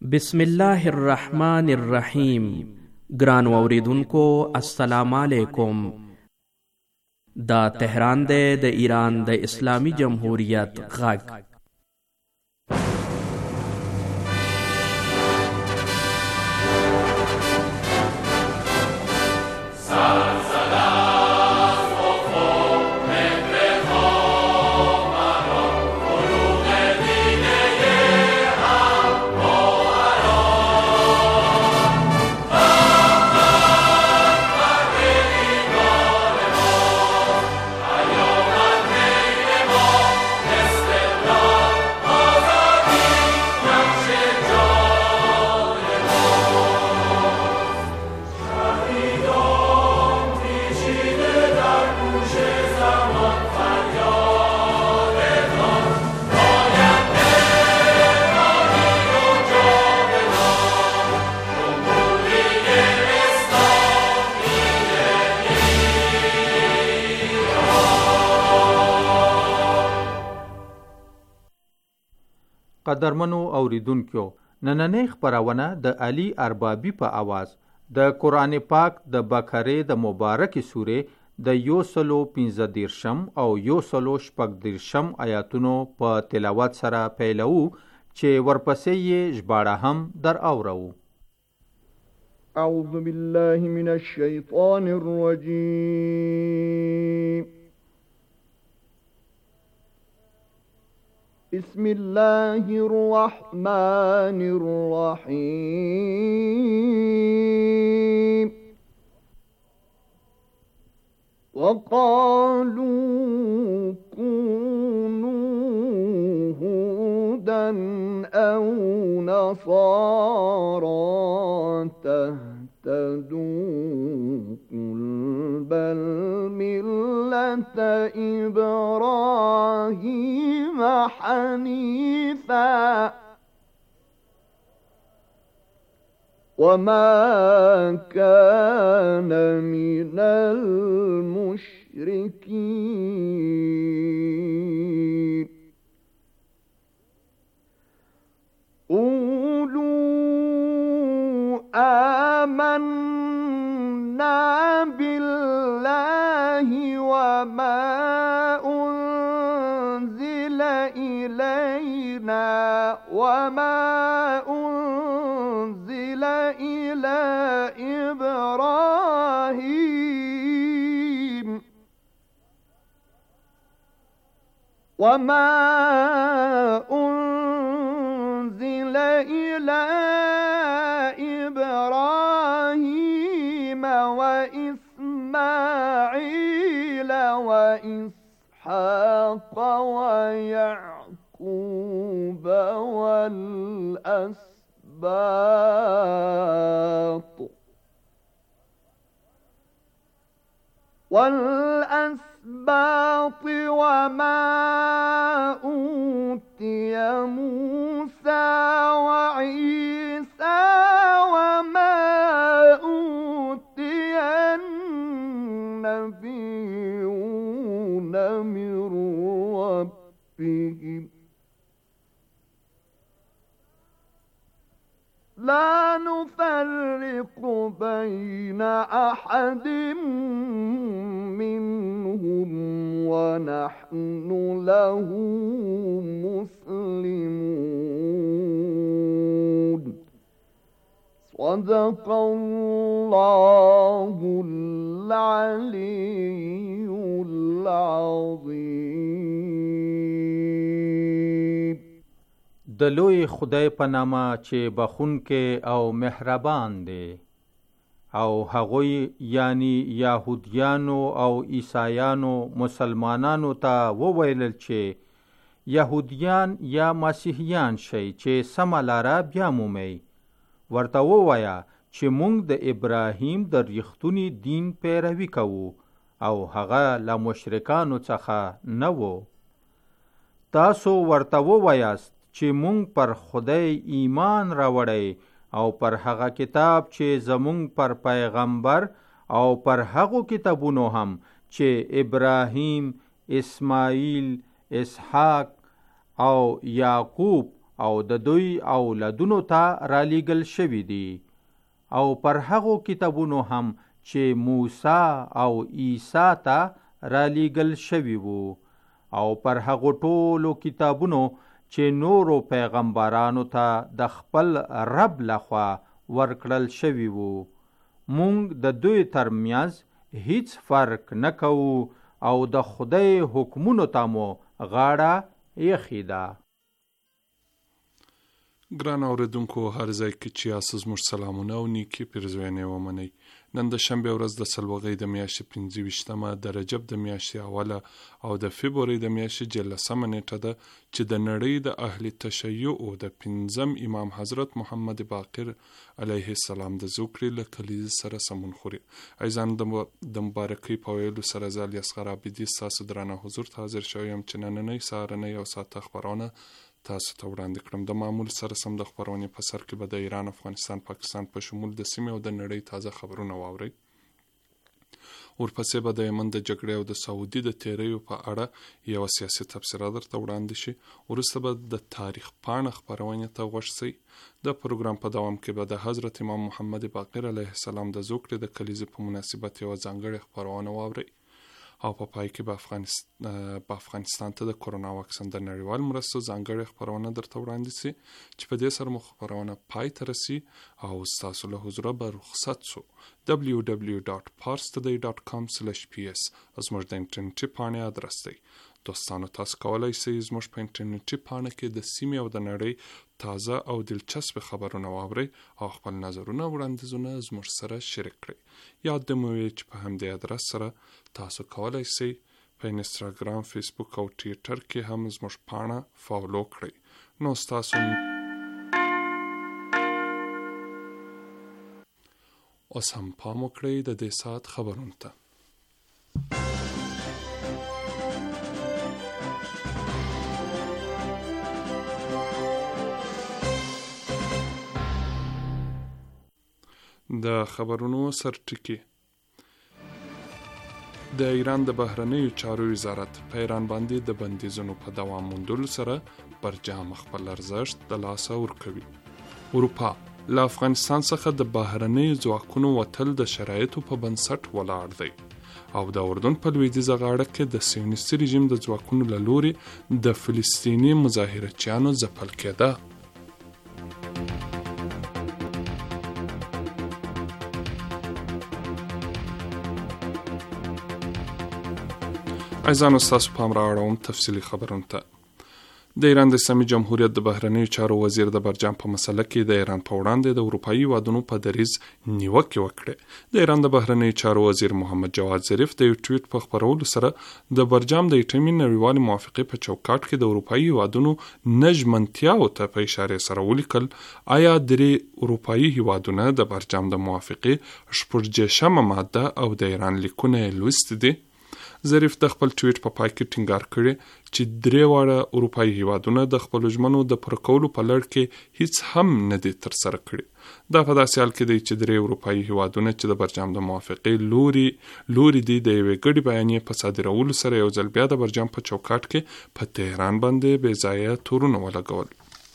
بسم الله الرحمن الرحیم. ګران اوریدونکو السلام علیکم. دا تهران دی د ایران د اسلامی جمهوریت غږ. قدرمنو اوریدونکو، نننۍ خپرونه د علي اربابي په आवाज د قرآن پاک د بقره د مبارکې سورې د 115 او 116 آیاتونو په تلاوت سره پیلو چې ورپسې یې ژباړه هم در اورو. اعوذ بالله من الشیطان الرجیم. بسم الله الرحمن الرحيم. وقالوا كونوا هودا أو نصارى تهتدوا قل بل ملة إبراهيم حنيفا وما كان من المشركين. قولوا آمنا بالله وما أنزل إلينا وما أنزل إلى إبراهيم وإسماعيل وإسحاق ويعقوب والأسباط وما أوتي موسى وعيسى وما أوتي النبيون من ربهم لا نفرق بين أحد منهم ونحن له مسلمون. صدق الله العلي العظيم. د لوی خدای په نامه چې بخونکې او مهربان دی. او هغوی یعنی یهودیانو او عیسایانو مسلمانانو ته وویلل چې یهودیان یا مسیحیان شئ چې سمه لاره بیا مومئ. ورته ووایه چې موږ د ابراهیم د ریښتوني دین پیروي کوو او هغه له مشرکانو څخه نه و. تاسو ورته ووایاست چې مونږ پر خدای ایمان راوړی او پر هغه کتاب چې زمونږ پر پیغمبر او پر هغو کتابونو هم چې ابراهیم، اسماعیل، اسحاق او یعقوب او د دوی اولادونو ته رالیږل شوي دي او پر هغو کتابونو هم چې موسی او عیسی ته رالیږل شوي وو او پر هغو ټولو کتابونو چې نورو پیغمبرانو ته د خپل رب لخوا ورکړل شوي وو. مونږ د دوی ترمنځ هیڅ فرق نه کوو او د خدای حکمونو ته مو غاړه ایښې ده. ګران اوریدونکو، هر ځای کې چې یاست زموږ سلامونه او نیکې پیرزوینې ومنئ. نن د شنبې ورځ د څلورغۍ د میاشتې 25مه د رجب د میاشتې اوله او د فبرورۍ د میاشتې 14مه نیټه ده چې د نړۍ د اهل تشیع او د 5م امام حضرت محمد باقر علیه السلام د زوکړې له کلیزې سره سمون خوري. ایزان د مبارکۍ په ویلو سره زه الیاصغر عابدي ستاسو درانه حضور ته حاضر شوی یم چې نننۍ سهارنۍ او ساعته خپرونه تاسو ته وړاندې کړم. د معمول سره سم د خپرونې په سر کې به د ایران، افغانستان، پاکستان په شمول د سیمې او د نړۍ تازه خبرونه واورئ. ورپسې به د یمن د جګړې او د سعودي د تیریو په اړه یوه سیاسي تبصره درته وړاندې شي. وروسته به د تاریخ پاڼه خپرونې ته غوږ شئ. د پروګرام په دوام کې به د حضرت امام محمد باقر علیه السلام د زوکړې د کلیزې په مناسبت یوه ځانګړې خپرونه واورئ او په پای کې به افغانستان ته د کورونا واکسن د نړیوال مرستو ځانګړې خپرونه درته وړاندې شي چې په دې سره مو خپرونه پای ته رسي او ستاسو له حضوره به رخصت شو. www.parstoday.com/ps زموږ د انټرنیټي پاڼې ادرس دی. دوستانو، تاسو کولی شئ زموږ په انټرنیټي پاڼه کې د سیمې او د نړۍ تازه او دلچسپ خبرونه واورئ او خپل نظرونه او وړاندیزونه زموږ سره شریک کړئ. یاد دې مو وي چې په همدې ادرس سره تاسو کولی شئ په انسټاګرام، فیسبوک او ټویټر کې هم زموږ پاڼه فالو کړئ. نو ستاسو اوس هم پام وکړئ د دې ساعت خبرونو ته. د خبرونو سرټکی. د ایران د بهرنیو چارو وزارت په ایران باندې د بندیزونو په دوام موندلو سره برجام خپل ارزښت د لاسه ورکوي. اروپا له افغانستان څخه د بهرنیو ځواکونو وتل د شرایطو په بنسټ ولاړ دی او د اردن په لویدیځه غاړه کې د صهیونیستي رژیم د ځواکونو له لوري د فلسطیني مظاهرچیانو ځپل کېده. عزیزانو، ستاسو پام راوړم تفصیلي خبرونو ته. د ایران د اسلامي جمهوریت د بهرنیو چارو وزیر د برجام په مسله کې د ایران په وړاندې د اروپایي هیوادونو په دریځ نیوکې وکړې. د ایران د بهرنیو چارو وزیر محمد جواد ظریف د یو ټویټ په خپرولو سره د برجام د اټومي نړیوالې موافقې په چوکاټ کې د اروپایي هیوادونو نژمنتیاو ته په اشاره سره ولیکل: آیا درې اروپایي هیوادونه د برجام د موافقې 14مه ماده او د ایران لیکونه لوستي دي؟ ظریف د خپل ټویټ په پای کې ټینګار کړی چې درې واړه اروپایي هیوادونه د خپلو ژمنو د پوره کولو په لړ کې هیڅ هم نه دي ترسره کړي. دا په داسې حال کې دی چې درې اروپایي هیوادونه چې د برجام د موافقې لوري دي د یوې ګډې بیانیې په صادرولو سره یو ځل بیا د برجام په چوکاټ کې په تهران باندې بې ځایه تورونه ولګول.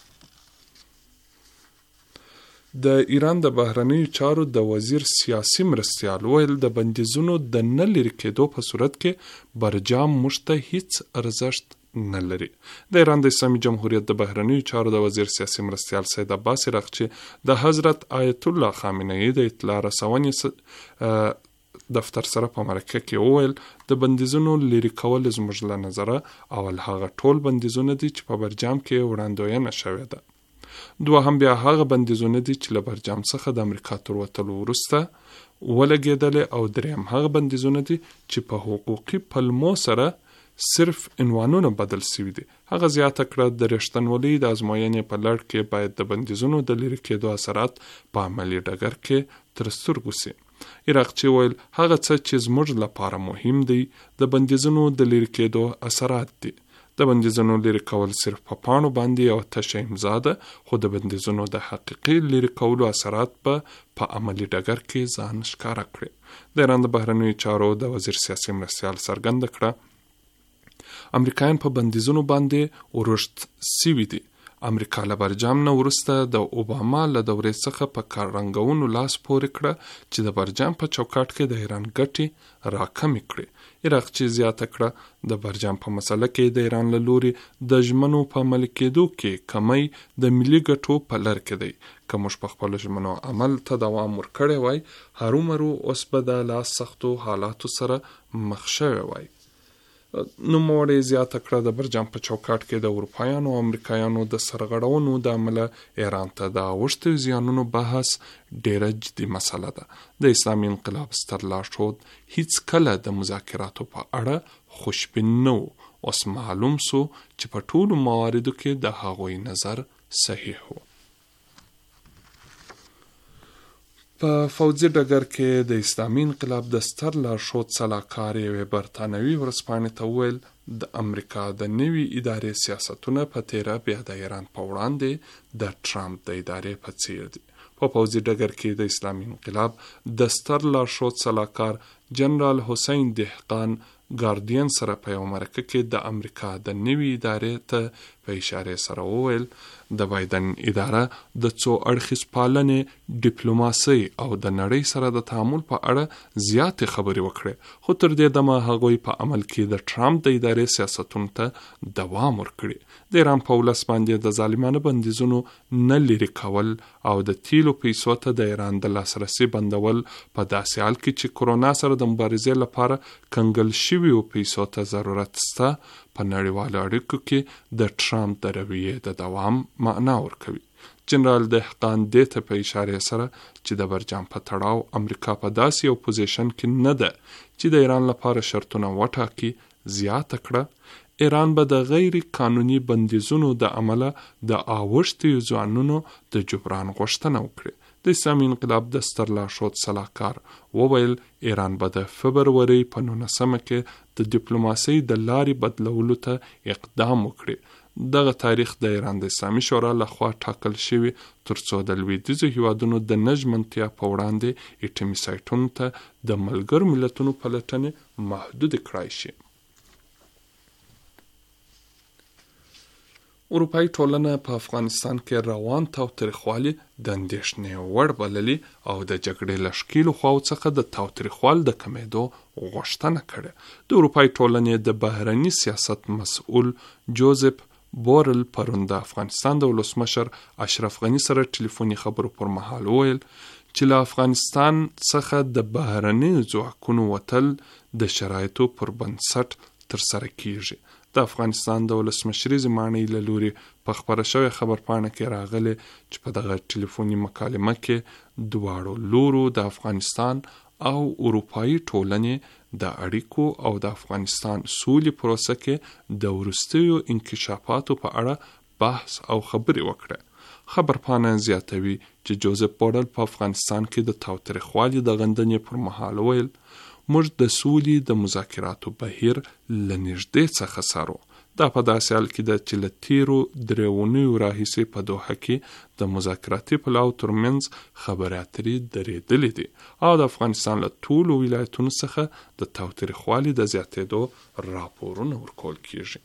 د ایران د بهرنیو چارو د وزیر سیاسي مرستیال ویل د بندیزونو د نه لرې کېدو په صورت کې برجام موږ ته هیڅ ارزښت نه لري. د ایران د اسلامي جمهوریت د بهرنیو چارو د وزیر سیاسي مرستیال سید عباس رغچی د حضرت آیت الله خامنه‌ای د اطلاع رسونې دفتر سره په مرکه کې وویل د بندیزونو لرې کول زموږ له نظره اول هغه ټول بندیزونه دي چې په برجام کې وړاندوینه شوې ده. دوهم بیا هغه بندیزونه دي چې له برجام څخه د امریکا تر وتلو وروسته ولګېدلې او دریم هغه بندیزونه دي چې په حقوقي پلمو سره صرف عنوانونه بدل شوي دي. هغه زیاته کړه د رښتینولۍ د ازموینې په لړ کې باید د بندیزونو د لرې کېدو اثرات په عملي ډګر کې تر سترګو شي. عراقچي ویل هغه څه چې زموږ لپاره مهم دی د بندیزونو د لرې کېدو اثرات دي. د بندیزونو لرې کول صرف په پاڼو باندې یو تشه امضا ده، خو د بندیزونو د حقیقي لرې کولو اثرات په عملي ډګر کې ځان ښکاره کړي. د ایران د بهرنیو چارو د وزیر سیاسي مرستیال څرګنده کړه امریکایان په بندیزونو باندې ورښت سوي دي امریکا له برجام نه وروسته د اوباما له دورې څخه په کاررنګونو لاس پورې کړه چې د برجام په چوکاټ کې د ایران ګټې راکمې کړي. عراق چې زیاته کړه د برجام په مسله کې د ایران له لوري د ژمنو په عملي کېدو کې کمی د ملي ګټو په لر کې دی. که موږ په خپلو ژمنو عمل ته دوام ورکړی وای، هرومرو اوس به د لا سختو حالاتو سره مخ شوی وای. نوموړی زیاته کړه د برجام په چوکاټ کې د اروپایانو او امریکایانو د سرغړونو د امله ایران ته د اوښتو زیانونو بحث ډیره جدي مسله ده. د اسلامي انقلاب ستر لارښود هیڅ کله د مذاکراتو په اړه خوشبین نه و. اوس معلوم سو چې په ټولو مواردو کې د هغوی نظر صحیح و. په فوځي ډګر کې د اسلامي انقلاب د ستر لارښود سلاکار یوې برتانوي ورځپاڼې ته وویل د امریکا د نوي ادارې سیاستونه په تیره بیا د ایران په وړاندې د ټرمپ د ادارې په څیر دي. په فوځي ډګر کې د اسلامي انقلاب د ستر لارښود سلاکار جنرال حسین دهقان ګاردین سره په یو مرکه کې د امریکا د نوي ادارې ته په اشاره سره وویل د بایدن اداره د څو اړخیز پالنې، ډیپلوماسۍ او د نړۍ سره د تعامل په اړه زیاتې خبرې وکړې، خو تر دې دمه هغوی په عمل کې د ټرمپ د ادارې سیاستونو ته دوام ورکړي. د ایران په ولس باندې د ظالمانه بندیزونو نه لرې کول او د تیلو پیسو ته د ایران د لاسرسي بندول په داسې حال کې چې کرونا سره د مبارزې لپاره کنګل شویو پیسو ته ضرورت شته په نړیوالو اړیکو کې د ټرمپ د رویې د دوام معنا ورکوي. جنرال دهقان دې ته په اشاره سره چې د برجام په تړاو امریکا په داسې یو پوزیشن کې نه ده چې د ایران لپاره شرطونه وټاکي، زیاته کړه ایران به د غیر قانوني بندیزونو د عمله د اوښتو ځوانونو د جبران غوښتنه وکړي. د اسلامي انقلاب د ستر لارښود سلاکار وویل ایران به د فبروري په 19 کې د ډیپلوماسۍ د لارې بدلولو ته اقدام وکړي. دغه تاریخ د ایران د اسلامي شورا لخوا ټاکل شوی ترڅو د لویدیځو هیوادونو د نژمنتیا په وړاندې اټومي سایټونو ته د ملګرو ملتونو پلټنې محدود کړای شي. اروپایي ټولنه په افغانستان کې روان تاوتریخوالي د اندېښنې وړ بللي او د جګړې له ښکېلو خواو څخه د تاوتریخوالي د کمېدو غوښتنه کړې. د اروپایي ټولنې د بهرني سیاست مسؤل جوزف بورل پرون د افغانستان د ولسمشر اشرف غني سره ټلیفوني خبرو پر مهال وویل چې له افغانستان څخه د بهرني ځواکونو وتل د شرایطو پر بنسټ ترسره کیږي. د افغانستان د ولسمشري زمانې له لوري په خبره شوې خبرپاڼه کې راغلي چې په دغه ټلیفوني مکالمه کې دواړو لورو د افغانستان او اروپایي ټولنې د اړیکو او د افغانستان سولې پروسه کې د وروستیو انکشافاتو په اړه بحث او خبرې وکړه. خبرپاڼه زیاتوي چې جوزف بورل په افغانستان کې د تاوتریخوالي د غندنې پر مهال ویل موږ د سولې د مذاکراتو بهیر له نږدې څخه څارو. دا په داسې حال کې ده چې له تیرو 3 اونیو راهیسې په دوحه کې د مذاکراتي پلاو ترمنځ خبرې اترې درېدلې دي او د افغانستان له ټولو ولایتونو څخه د تاوتریخوالي د زیاتېدو راپورونه ورکول کیږي.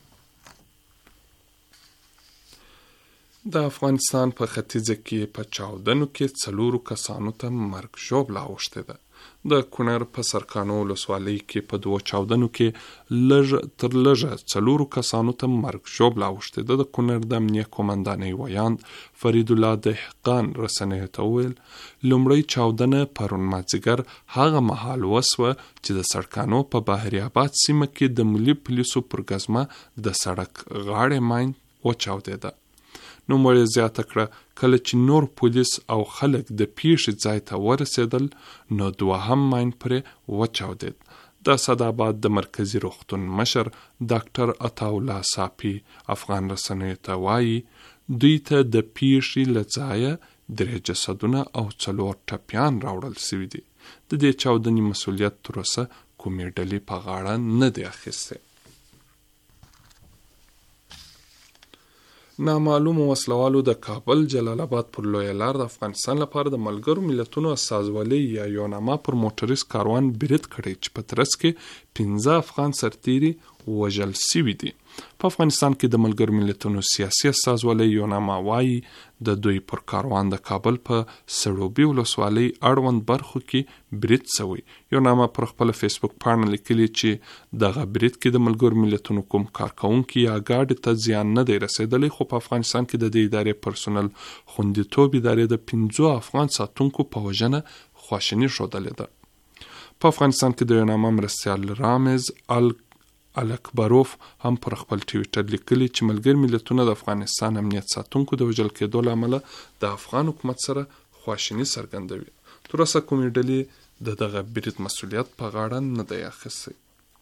د افغانستان په ختیځه کې په چاودنو کې 4 کسانو ته مرګ ژوبله اوښتې ده. د کونړ په سرکانو ولسوالۍ کې په 2 چاودنو کې لږ تر لږه 4 کسانو ته مرګ ژوبله اوښتې ده. د کونړ د امنیه قومندانۍ ویاند فرید الله دهقان رسنیو ته وویل لومړی چاودنه پرون مازدیګر هغه مهال وسوه چې د سرکانو په بحري آباد سیمه کې د ملي پولیسو پر ګزمه د سړک غاړې ماین وچاودېده. نو مړی زیاته کړه کله چې نور پولیس او خلک د پیښې ځای ته ورسېدل نو دوهم ماین پرې وچاودېد. د اسداباد د مرکزي روغتون مشر ډاکټر عطاالله صافي افغان رسنیو ته وایي دوی ته د پیښې له ځایه 3 جسدونه او 4 ټپیان راوړل شوي دي. د دې چاودنې مسؤلیت تر اوسه کومې ډلې په غاړه نه دی اخیستی. نامعلومو وسلوالو د کابل جلال آباد پر لویه لار د افغانستان لپاره د ملګرو ملتونو استازولۍ یا یوناما پر موټریس کاروان برید کړی چې په ترڅ کې 15 افغان سرتیري وژل سوي دي. په افغانستان کې د ملګرو ملتونو سیاسي استازولۍ یوناما وایي د دوی پر کاروان د کابل په سړوبي ولسوالۍ اړوند برخو کې برید شوی. یوناما پر خپل فیسبوک پاڼه لیکلي چې دغه برید کې د ملګرو ملتونو کوم کارکونکي یا ګاډي ته زیان نه دی رسیدلی، خو په افغانستان کې د دې ادارې پرسونل خوندیتوب ادارې د 15 افغان ساتونکو په وژنه خواشیني ښودلې ده. په افغانستان کې د یوناما مرستیال رامز الکبروف هم پر خپل ټویټر لیکلي چې ملګري ملتونه د افغانستان امنیت ساتونکو د وژل کېدو له امله د افغان حکومت سره خواشیني څرګندوي. تر اوسه کومې ډلې د دغه برید مسؤلیت په غاړه نه دی اخیستی.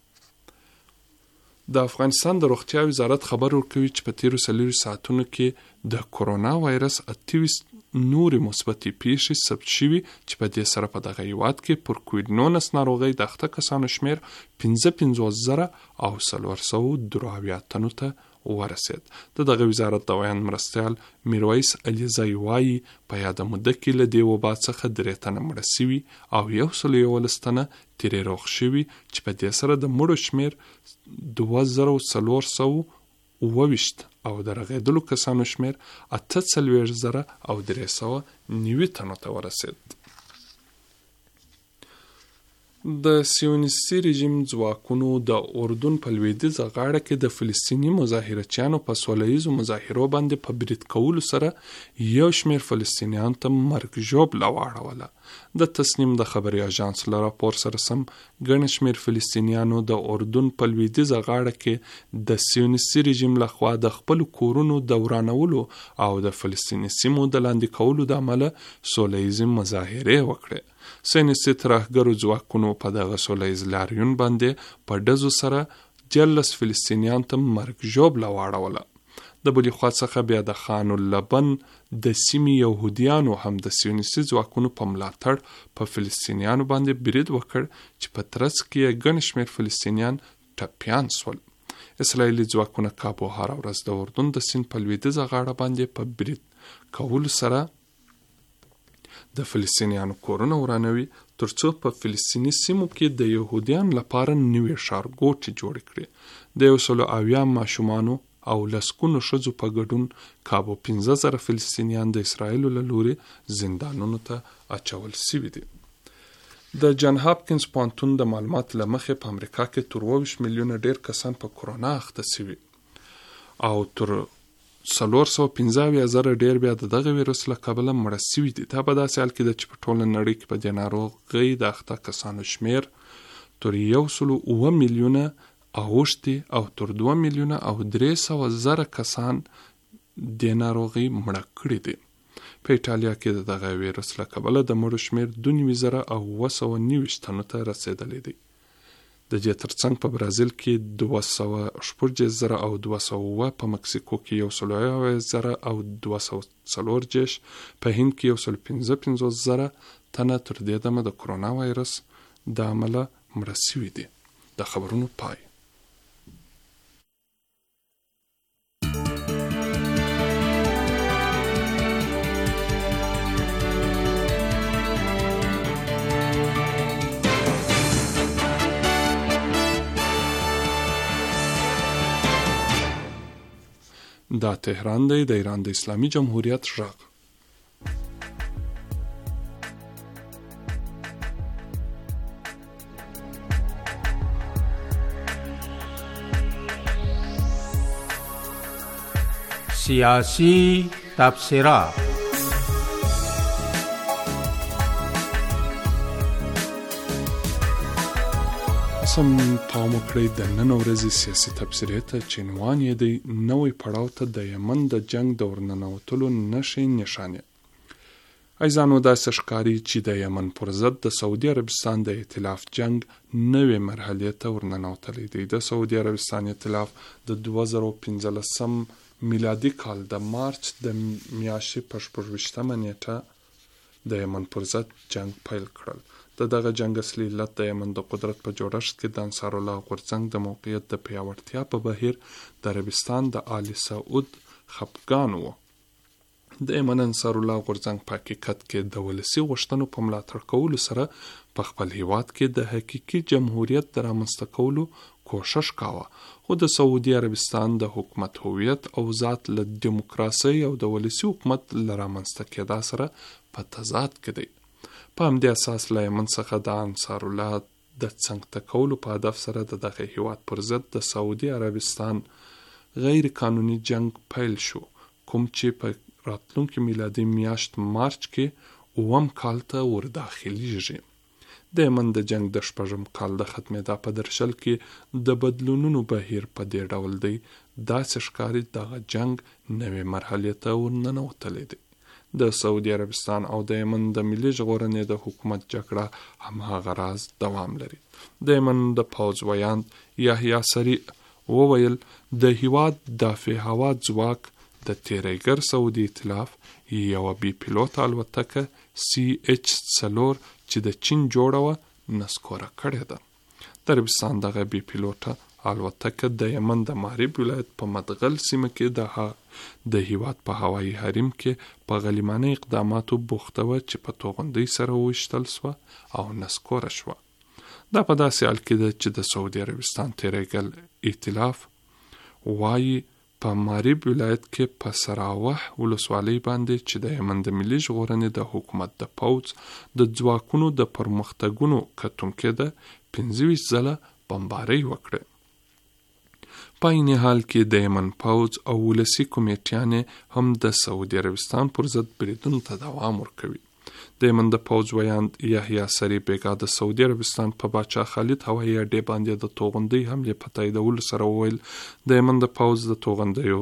د افغانستان د روغتیا وزارت خبر ورکوي چې په تیرو 40 ساعتونو کې د کورونا وایرس 28 نورې مثبتې پیښې ثبت شوي چې په دې سره په دغه هیواد کې پر کووید-19 ناروغۍ د اخته کسانو شمیر 55,472 تنو ته ورسید. دغه وزارت د ویان مرستیال میرویس علیزی وایي په یاده موده کې له دې وبا څخه 3 تنه مړه سوي او 111 تنه تیرې روغ شوي چې په دې سره د مړو شمیر 2428 او د رغېدلو کسانو شمیر 48,390 تنو ته ورسید. د سیونیستي رژیم ځواکونو د اردن په لویدیځه غاړه کې د فلسطیني مظاهرچیانو په سوله ییزو مظاهرو باندې په برید کولو سره یو شمیر فلسطینیانو ته مرګ ژوبله واړوله. د تصنیم د خبري اژانس له راپور سره سم ګڼ شمیر فلسطینیانو د اردن په لویدیځه غاړه کې د سیونیستي رژیم لخوا د خپل کورونو د ورانولو او د فلسطیني سیمو د لاندې کولو د امله سوله ییزې مظاهرې وکړې. سیونیستي ترهګرو ځواکونو په دغه سوله ییز لاریون باندې په ډزو سره 14 فلسطینیان ته مرګ ژوبله واړوله. د بلې خوا څخه بیا د خان اللبن د سیمې یهودیانو هم د سیونیستي ځواکونو په ملاتړ په فلسطینیانو باندې برید وکړ چې په ترڅ کې ګڼ شمېر فلسطینیان ټپیان سول. اسرائیلي ځواکونه کابو هره ورځ د اردن د سیند په لویدیځه غاړه باندې په برید کولو سره د فلسطینیانو کورونه ورانوي، ترڅو په فلسطیني سیمو کې د یهودیانو لپاره نوې ښارګوټې جوړې کړي. د 180 ماشومانو او لسګونو ښځو په ګډون کابو 15,000 فلسطینیان د اسرائیلو له لوري زندانونو ته اچول شوي دي. د جان هاپکینز پوهنتون د معلوماتو له مخې په امریکا کې تر 20 میلیونه ډیر کسان په کورونا اخته شوي او تر 415,000 ډیر بیا دغه ویروس له کبله مړه شوي دي. دا په داسې حال کې ده چې په ټوله نړۍ کې په دې ناروغۍ د اخته کسانو شمیر تر 1.7 میلیونه اوښتي او تر 2 میلیونه او 300,000 کسان د ناروغۍ مړه کړي دي. په ایټالیا کې دغه ویروس له کبله د مړو شمیر 2,990 تنو ته رسیدلی دی. د دې ترڅنګ په برازیل کې 200,000 او 200 په مکسیکو کې 100,000 او 240 په هند کې 155,000 تنه تر دې دمه د کرونا وایرس د عمله مړه شوي دي. د خبرونو پای. دا تهران دی، د ایران د اسلامي جمهوریت غږ. سیاسی تبصرات. سم پام وکړئ د نن ورځې سیاسي تبصرې ته چې عنوان یې دی نوی پړاو ته د یمن د جنگ د ورننوتلو نښې نښانې. ایزانو داسې ښکاري چې د یمن پر ضد د سعودي عربستان د ائتلاف جنگ نوې مرحلې ته ورننوتلی دی. د سعودي عربستان ائتلاف د 2015 میلادي کال د مارچ د میاشتې په 24 نیټه د یمن پر ضد جنگ پیل کړل. دغه جنگ اصلي علت د یمن د قدرت په جوړښت کې د انصار الله غورځنګ د موقعیت د پیاوړتیا په بهیر د عربستان د آل سعود خپګان و. د یمن انصار الله غورځنګ په حقیقت کې د ولسي غوښتنو په ملاتړ کولو سره په خپل هیواد کې د حقیقي جمهوریت د رامنځته کولو کوشش کاوه، خو د سعودي عربستان د حکومت هویت او ذات له دیموکراسي او د ولسي حکومت له رامنځته کېدا سره په تضاد کې دی. په همدې اساس له یمن څخه د انصار الله د څنګ ته کولو په هدف سره د دغه هیواد پر ضد د سعودي عربستان غیر قانوني جنگ پیل شو، کوم چې په راتلونکي میلادي میاشت مارچ کې 9 کال ته ورداخلیږي. د یمن د جنگ د 6 کال د ختمېدا په درشل کې د بدلونونو بهیر په دې ډول دی، داسې ښکاري دغه جنگ نوې مرحلې ته ورننوتلی دی. د سعودي عربستان او د یمن د ملي ژغورنې د حکومت جګړه هماغه راز دوام لري. د یمن د پوځ ویاند یحیی سری وویل د هیواد دافع هوا ځواک د تیریګر سعودي ائتلاف یوه بي پیلوټ الوتکه CH-4 چې د چین جوړه وه نسکوره کړې ده. د عربستان دغه بي پیلوټه الوتکه د یمن د مغرب ولایت په مدغل سیمه کې د هیواد په هوایي حریم کې په غلیمانه اقداماتو بوخته وه چې په توغندۍ سره وویشتل سوه او نسکوره شوه. دا په داسې حال کې ده چې د سعودي عربستان تیریګل ائتلاف وایي په مغرب ولایت کې په سراوح ولسوالۍ باندې چې د یمن د ملي ژغورنې د حکومت د پوځ د ځواکونو د پرمختګونو کتونکې ده 25 ځله بمبارۍ وکړې. په عین حال کې د یمن پوځ او ولسي کمیټیانې هم د سعودي عربستان پر ضد بریدونو ته دوام ورکوي. د یمن د پوځ ویاند یحیی سری بیګا د سعودي عربستان په باچا خالد هوایي اډې باندې د توغندۍ حملې په تاییدولو سره وویل د یمن د پوځ د توغندیو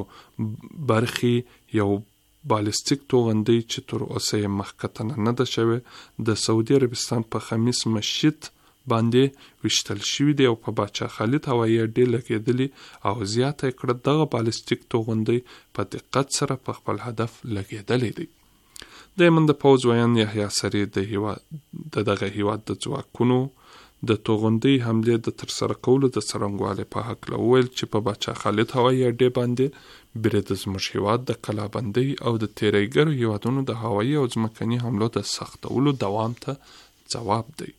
برخې یو بالستیک توغندۍ چې تر اوسه یې مخکتنه نه ده شوې د سعودي عربستان په خمیس مشیط باندې وشتل شوي دی او په باچا خالد هوایي اډې لګېدلي او زیاته یې کړه دغه بالستیک توغندۍ په دقت سره په خپل هدف لګېدلی دی. د یمن د پوځ ویاند یحیی سری د دغه هیواد د ځواکونو د توغندۍ حملې د ترسره کولو د څرنګوالي په هکله وویل چې په باچا خالد هوایي اډې باندې برید زموږ هیواد د کلابندۍ او د تیریګرو هیوادونو د هوایي او ځمکني حملو د سختولو دوام ته ځواب دی.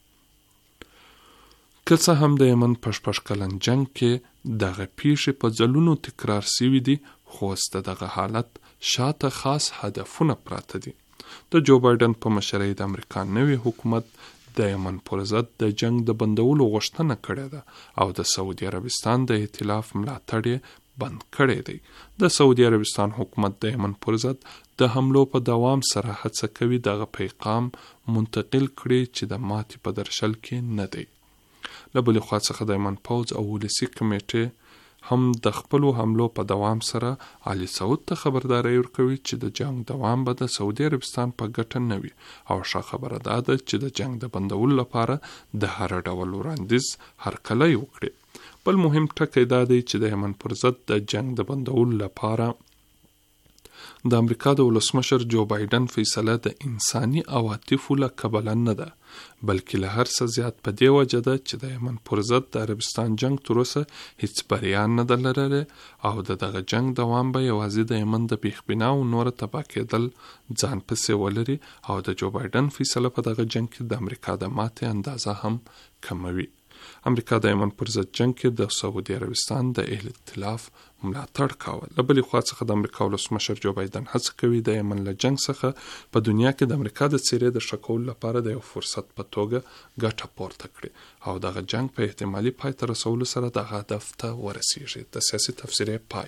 که څه هم د یمن په 6 کلن جنگ کې دغه پیښې په ځلونو تکرار سوي دي، خو اوس د دغه حالت شاته خاص هدفونه پراته دي. د جو بایډن په مشرۍ د امریکا نوی حکومت د یمن پر ضد د جنگ د بندولو غوښتنه کړې ده او د سعودي عربستان د ائتلاف ملاتړ یې بند کړی دی. د سعودي عربستان حکومت د یمن پر ضد د حملو په دوام سره هڅه کوي دغه پیغام منتقل کړي چې د ماتې په درشل کې نه دی. له بلې خوا څخه د یمن پوځ او ولسي کمیټې هم د خپلو حملو په دوام سره علي سعود ته خبرداری ورکوي چې د جنگ دوام به د سعودي عربستان په ګټه نه وي او ښه خبره دا ده چې د جنگ د بندولو لپاره د هر ډول وړاندیز هرکلی وکړي. بل مهم ټکی دا دی چې د یمن پر ضد د جنگ د بندولو لپاره د امریکا د ولسمشر جو بایډن فیصله د انساني عواطفو له کبله نه ده، بلکې له هر څه زیات په دې وجه ده چې د یمن پر ضد د عربستان جنگ تر اوسه هیڅ بریا نه ده لرلې او دغه جنگ دوام به یوازې د یمن د بیخبنا او نور تباه کېدل ځان پسې ولري او د جو بایډن فیصله په دغه جنگ کې د امریکا د ماتې اندازه هم کموي. امریکا د یمن پر ضد جنگ کې د سعودي عربستان د ائتلاف ملاتړ کاوه. له بلې خوا څخه د امریکا ولسمشر جو بایډن هڅه کوي د یمن له جنگ څخه په دنیا کې د امریکا د څیرې د ښه کولو لپاره د یو فرصت په توګه ګټه پورته کړي او دغه جنگ په احتمالي پای ته رسولو سره دغه هدف ته ورسیږي. د سیاسي تفسیر پای.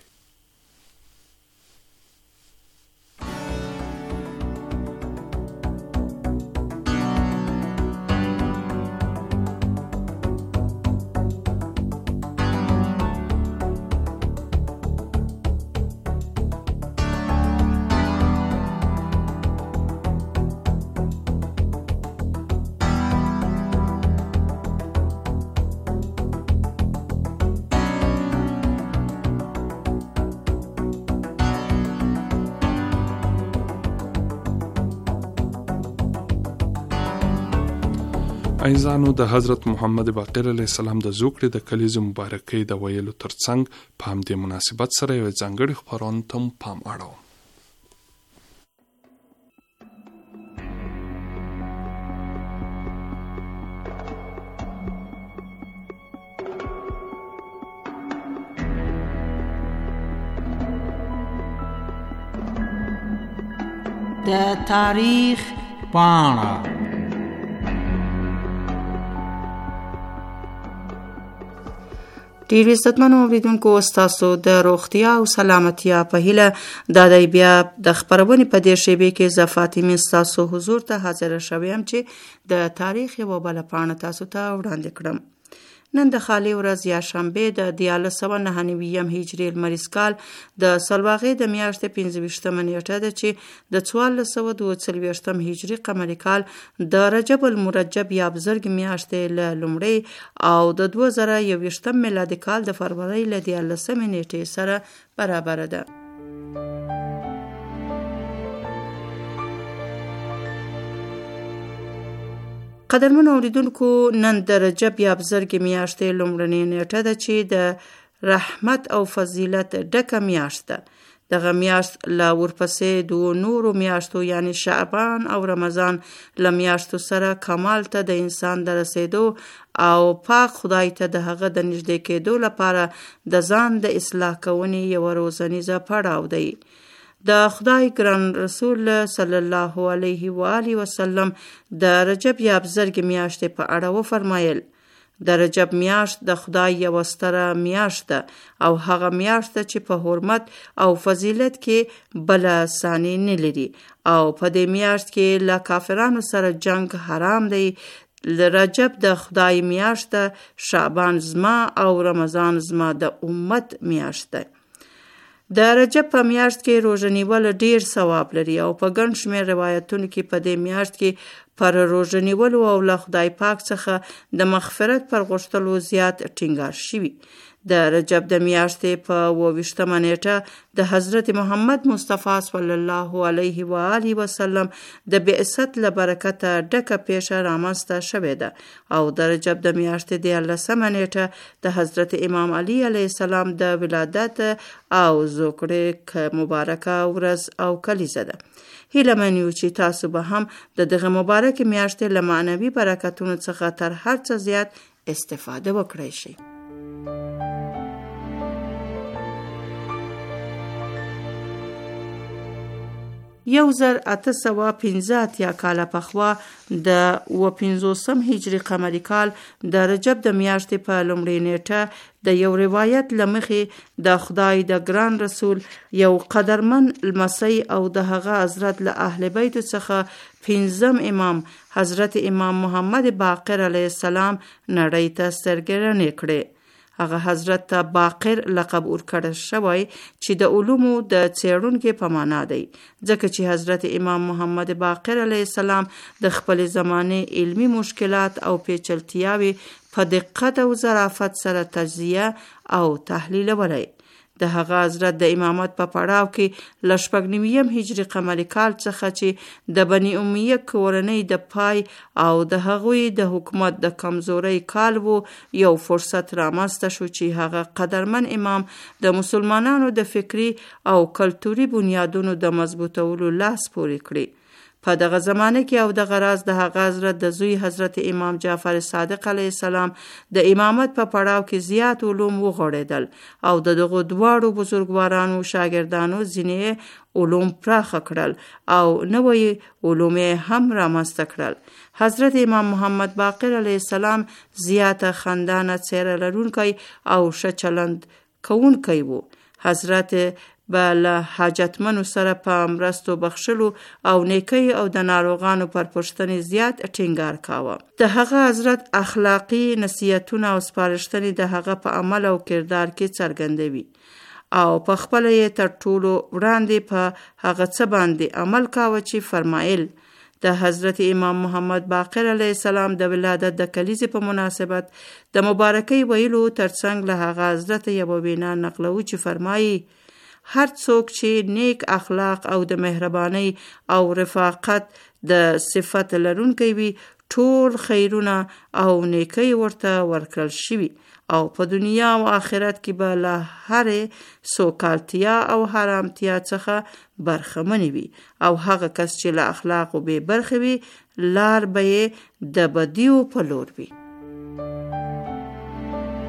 عیزانو د حضرت محمد باقر علیه السلام د زوکړې د کلیزې مبارکۍ د ویلو ترڅنګ په همدې مناسبت سره یو ځانګړي خپرونه ته پام اړوم. د تاریخ پاڼه. ډیر عزتمنو اوریدونکو، تاسو د روغتیا او سلامتیا په هیله د بیا د خبرونې په دې شیبه کې ز فاطمه تاسو حضور ته حاضر شوم چې د تاریخ یو بل پاڼه تاسو ته وړاندې کړم. نن د خالی ورځ یا شنبه د 1999 هجری لمریز کال د سلواغې د میاشتې 25 نیټه ده چې د 1442 هجری قمری کال د رجب المرجب یا بزرګ میاشتې له لومړۍ او د 2021 میلادي کال د فروری له 13 نیټې سره برابر ده. قدرمنو اوریدونکو، نن د رجب یا بزرګ میاشتې لومړنۍ نیټه ده چې د رحمت او فضیلت ډکه میاشت ده. دغه میاشت لا ورپسې دوه نورو میاشتو یعنی شعبان او رمضان له میاشتو سره کمال ته د انسان د رسیدو او پاک خدای ته د هغه د نږدې کېدو لپاره د ځان د اصلاح کونې یو روزنیزه پړاو دی. د خدای ګران رسول صلی الله علیه و آله وسلم د رجب یا بزرګ میاشتې په اړه وفرمایل: د رجب میاشت د خدای یو ستره میاشت ده او هغه میاشت چې په حرمت او فضیلت کې بل ثانی نه لري او په دې میاشت کې له کافرانو سره جنگ حرام دی. رجب د خدای میاشت ده، شعبان زما او رمضان زما د امت میاشت ده. د رجب په میاشت کې روژه نیول ډیر ثواب لري او په ګڼ شمېر روایتونو کې په دې میاشت کې پر روژه نیولو او له خدای پاک څخه د مغفرت پر غوښتلو زیات ټینګار شوی. د رجب د میاشتې په 28 نیټه د حضرت محمد مصطفی صلی الله علیه و آله وسلم د بعثت له برکته ډکه پیښه رامنځته شوې ده او د رجب د میاشتې د 19 نیټه د حضرت امام علی علیه السلام د ولادت او زوکړې مبارکه ورځ او کلیزه ده. هیله من یو چې تاسو به هم د دغه مبارک میاشتې له معنوي برکتونو څخه تر هر څه زیات استفاده وکړئ شئ. یو زر 815 کاله پخوا د 50 هجری قمری کال د رجب د میاشتې په لومړۍ نیټه د یو روایت لمخې د خدای د ګران رسول یو قدرمن لمسی او د هغه حضرت له اهل بیت څخه 5م امام حضرت امام محمد باقر علیه السلام نړۍ ته سترګرانې کړې. هغه حضرت ته باقر لقب ورکړل شوی چې د علومو د څېړونکي په معنا دی، ځکه چې حضرت امام محمد باقر علیه السلام د خپل زمانه علمی مشکلات او پیچلتیاوې په دقت او ظرافت سره تجزیه او تحلیل ولی. د هغه حضرت د امامت په پړاو کې له 9 هجری قمری کال څخه چې د بنی امیه کورنۍ د پای او د هغوی د حکومت د کمزورۍ کال وو، یو فرصت رامنځته شو چې هغه قدرمن امام د مسلمانانو د فکری او کلتوري بنیادونو د مضبوطولو لاس پورې کړي. په دغه زمانه کې او دغه راز د هغه حضرت د زوی حضرت امام جعفر صادق علیه السلام د امامت په پړاو کې زیات علوم وغوړېدل او د دغه دواړو بزرګوارانو شاګردانو ځینې علوم پراخه کړل او نوې علوم هم رامنځته کړل. حضرت امام محمد باقر علیه السلام زیاته خندانه څېره لرونکی او ښه چلند کوونکی وو. حضرت به له حاجتمنو سره په مرستو بخښلو او نیکی او د ناروغانو پر پوښتنې زیات ټینګار کاوه. د هغه حضرت اخلاقی نصیحتونه او سپارښتنې د هغه په عمل او کردار کې څرګندوي او په خپل یې تر ټولو وړاندې په هغه څه باندې عمل کاوه چې فرمایل. د حضرت امام محمد باقر علیه السلام د ولادت د کلیزې په مناسبت د مبارکۍ ویلو ترڅنګ له هغه حضرت یوه وینا نقلو چې فرمایي: هر څوک چې نیک اخلاق او د مهربانۍ او رفاقت د صفت لرونکی وي، ټول خیرونه او نیکی ورته ورکړل شوي او په دنیا او آخرت کې به له هرې سوکالتیا او حرامتیا څخه برخمنې وي او هغه کس چې له اخلاقو بې برخې وي، لار به یې د بدیو په لور وي.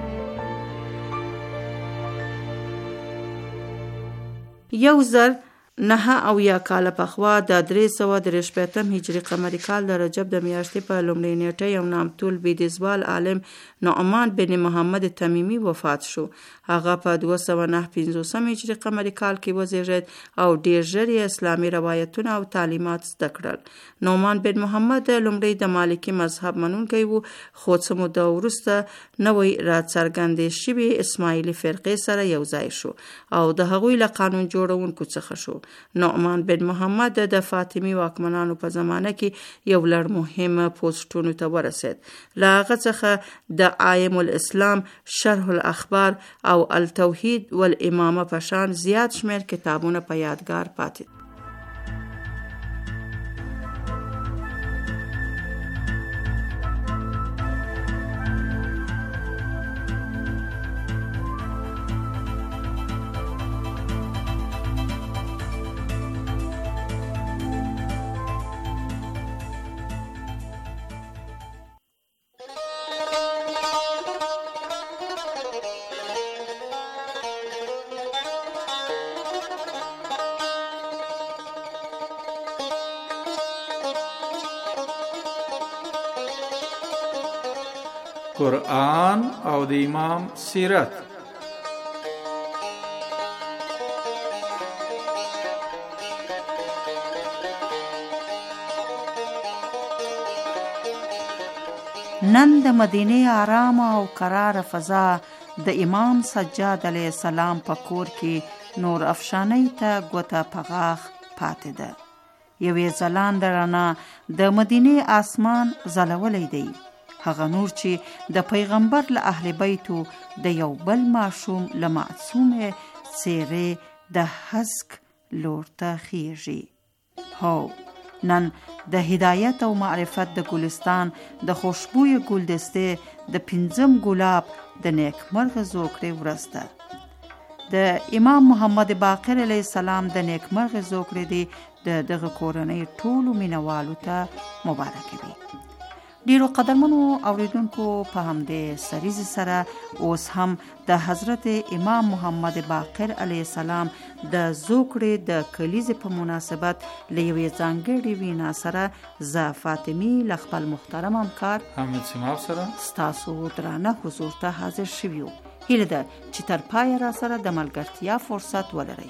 یو زر 9 کاله پخوا د 343 هجری قمری کال د رجب د میاشتې په لومړۍ نیټه یو نامتول بيدیزوال عالم نعمان بن محمد تمیمی وفات شو. هغه په 295 هجری قمری کال کې وزیږید او ډیر ژر اسلامي روایتونه او تعلیمات زده کړل. نعمان بن محمد لومړی د مالکی مذهب منونکی وو، خو څه موده وروسته نوې راڅرګندې شوې اسماعیلي فرقې سره یو ځای شو او د هغوی له قانون جوړونکو څخه شو. نعمان بن محمد د فاطمی واکمنانو په زمانه کې یو لړ مهم پوسټونو ته ورسید. له هغه څخه د عایم الاسلام، شرح الاخبار او التوحید والامامه په شان زیات شمیر کتابونه په یادګار پاتې. قرآن او د امام سیرت. نن د مدینه آرام او قرار فضا د امام سجاد علیه السلام په کور کې نور افشانی ته ګوته پغاخ پاتې ده. یوې ځلانده رڼا د مدینه آسمان ځلولی دی، هغه نور چې د پیغمبر له اهل بیتو د یو بل معصوم له معصومه څیرې د حسک لور ته خیږي. هو نن د هدایت او معرفت د ګلستان د خوشبوی ګلدسته د 5 ګلاب د نیکمرغه زوکړې ورځ ده. د امام محمد باقر علیه السلام د نیکمرغه زوکړې دی دغه کورنۍ ټولو مینوالو ته مبارک وي. ډیرو قدرمنو اوریدونکو په همدې سریز سره اوس هم د حضرت امام محمد باقر علیه السلام د زوکړې د کلیزې په مناسبت له یوې ځانګړې وینا سره زه فاطمی له خپل محترم همکار حامد سیماب سره ستاسو درانه حضور ته حاضر شویو. هیله ده چې تر پایه را سره د ملګرتیا فرصت ولرئ.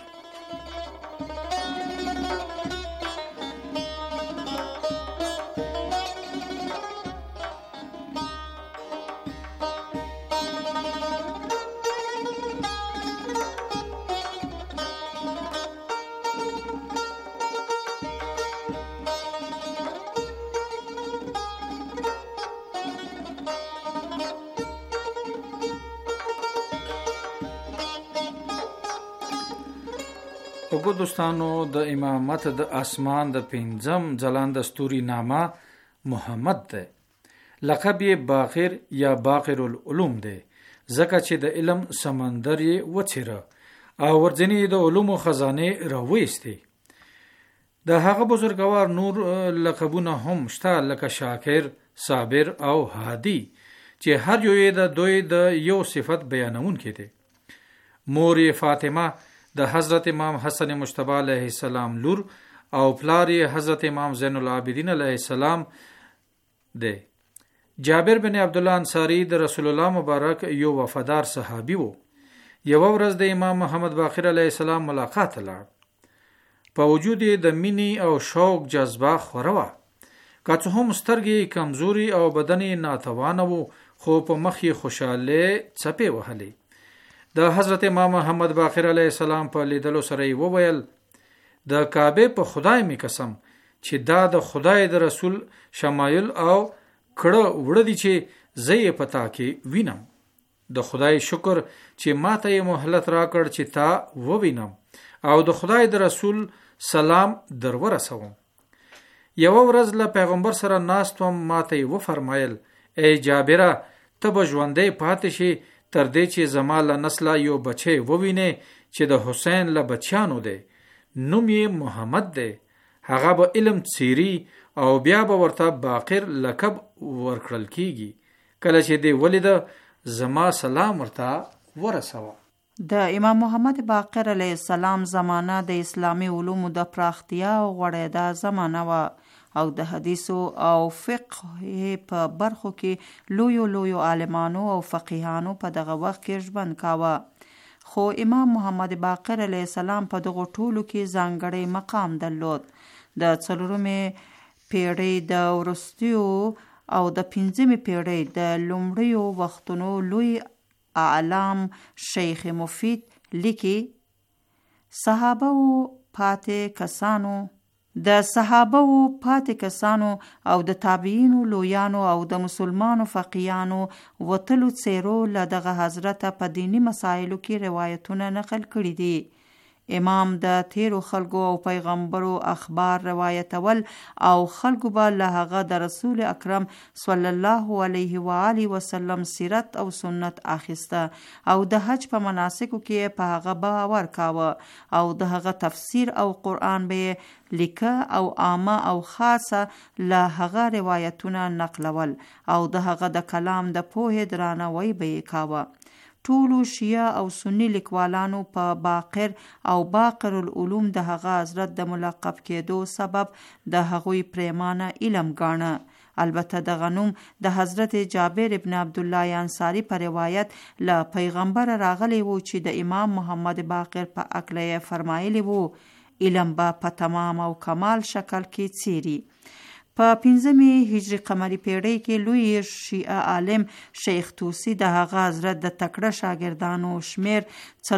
وګو دوستانو، د امامت د اسمان د 5م ځلانده ستوري نامه محمد ده. لقب یې باقر یا باقر العلوم ده، ځکه چې د علم سمندر یې وڅیره او ورځنی د علومو خزانه راوېستې. د هغه بزرګوار نور لقبونه هم شته، لکه شاکر، صابر او هادي، چې هر یو یې د دوی د یو صفت بیانون کې دي. مور فاطمه د حضرت امام حسن مجتبی علیه السلام لور او پلار حضرت امام زین العابدین علیه السلام دی. جابر بن عبد الله انصاری د رسول الله مبارک یو وفادار صحابي وو. یو ورځ د امام محمد باقر علیه السلام ملاقات لاړ. په وجود د مینی او شوق جذبه خوروا، که څه هم سترګې کمزوري او بدن ناتوانه وو، خو په مخ یې خوشاله څپې وهلې. د حضرت امام محمد باقر علیه السلام په لیدلو سره یې وویل، د کعبه په خدای می قسم چې دا د خدای د رسول شمایل او کړه وړه دي چې زه یې پتا کې وینم. د خدای شکر چې ماته یې مهلت راکړ چې تا ووینم او د خدای د رسول سلام در ورسوم. یو ورځ له پیغمبر سره ناستم، ماته یې وفرمایل، ای جابره، ته به ژوندی پاتې شي تر دې چې زما له نسله یو بچی وویني چې د حسین له بچیانو دی، نوم یې محمد دی. هغه به علم څیری او بیا به ورته باقر لقب ورکړل کیږي. کله چې دی ولیده، زما سلام ورته ورسوه. د امام محمد باقر علیه السلام زمانه د اسلامي علومو د پراختیا او غوړېدا زمانه وه او د حدیثو او فقه په برخو کې لویو عالمانو او فقیهانو په دغه وخت کې ژوند کاوه. خو امام محمد باقر علیه السلام په دغو ټولو کې ځانګړی مقام درلود. د 4مې پیړۍ د وروستیو او د 5مې پیړۍ د لومړیو وختونو لوی اعلام شیخ مفید لیکي صحابه او پاتې کسانو او د تابعینو لویانو او د مسلمانو فقیانو وتلو څیرو له دغه حضرت په دینی مسایلو کې روایتونه نقل کړي دي. امام د تیرو خلکو او پیغمبرو اخبار روایتول او خلکو به له هغه د رسول اکرم صلی الله علیه و آله وسلم سیرت او سنت اخیسته او د حج په مناسکو کې په هغه باور کاوه او د هغه تفسیر او قرآن به لیکه او عامه او خاصه له هغه روایتونه نقلول او د هغه د کلام د پوهې درناوی به کاوه. ټولو شیعه او سنی لیکوالانو په باقر او باقر العلوم د هغه حضرت د ملقب کېدو سبب د هغوی پریمانه علم ګاڼه. البته دغه نوم د حضرت جابر ابن عبدالله انصاری په روایت له پیغمبر راغلی و چې د امام محمد باقر په هکله فرمایلی و علم به په تمام او کمال شکل کې څیري. په 5مې هجری قمری پیړۍ کې لوی شیعه عالم شیخ توسی د هغه حضرت د تکړه شاګردانو شمیر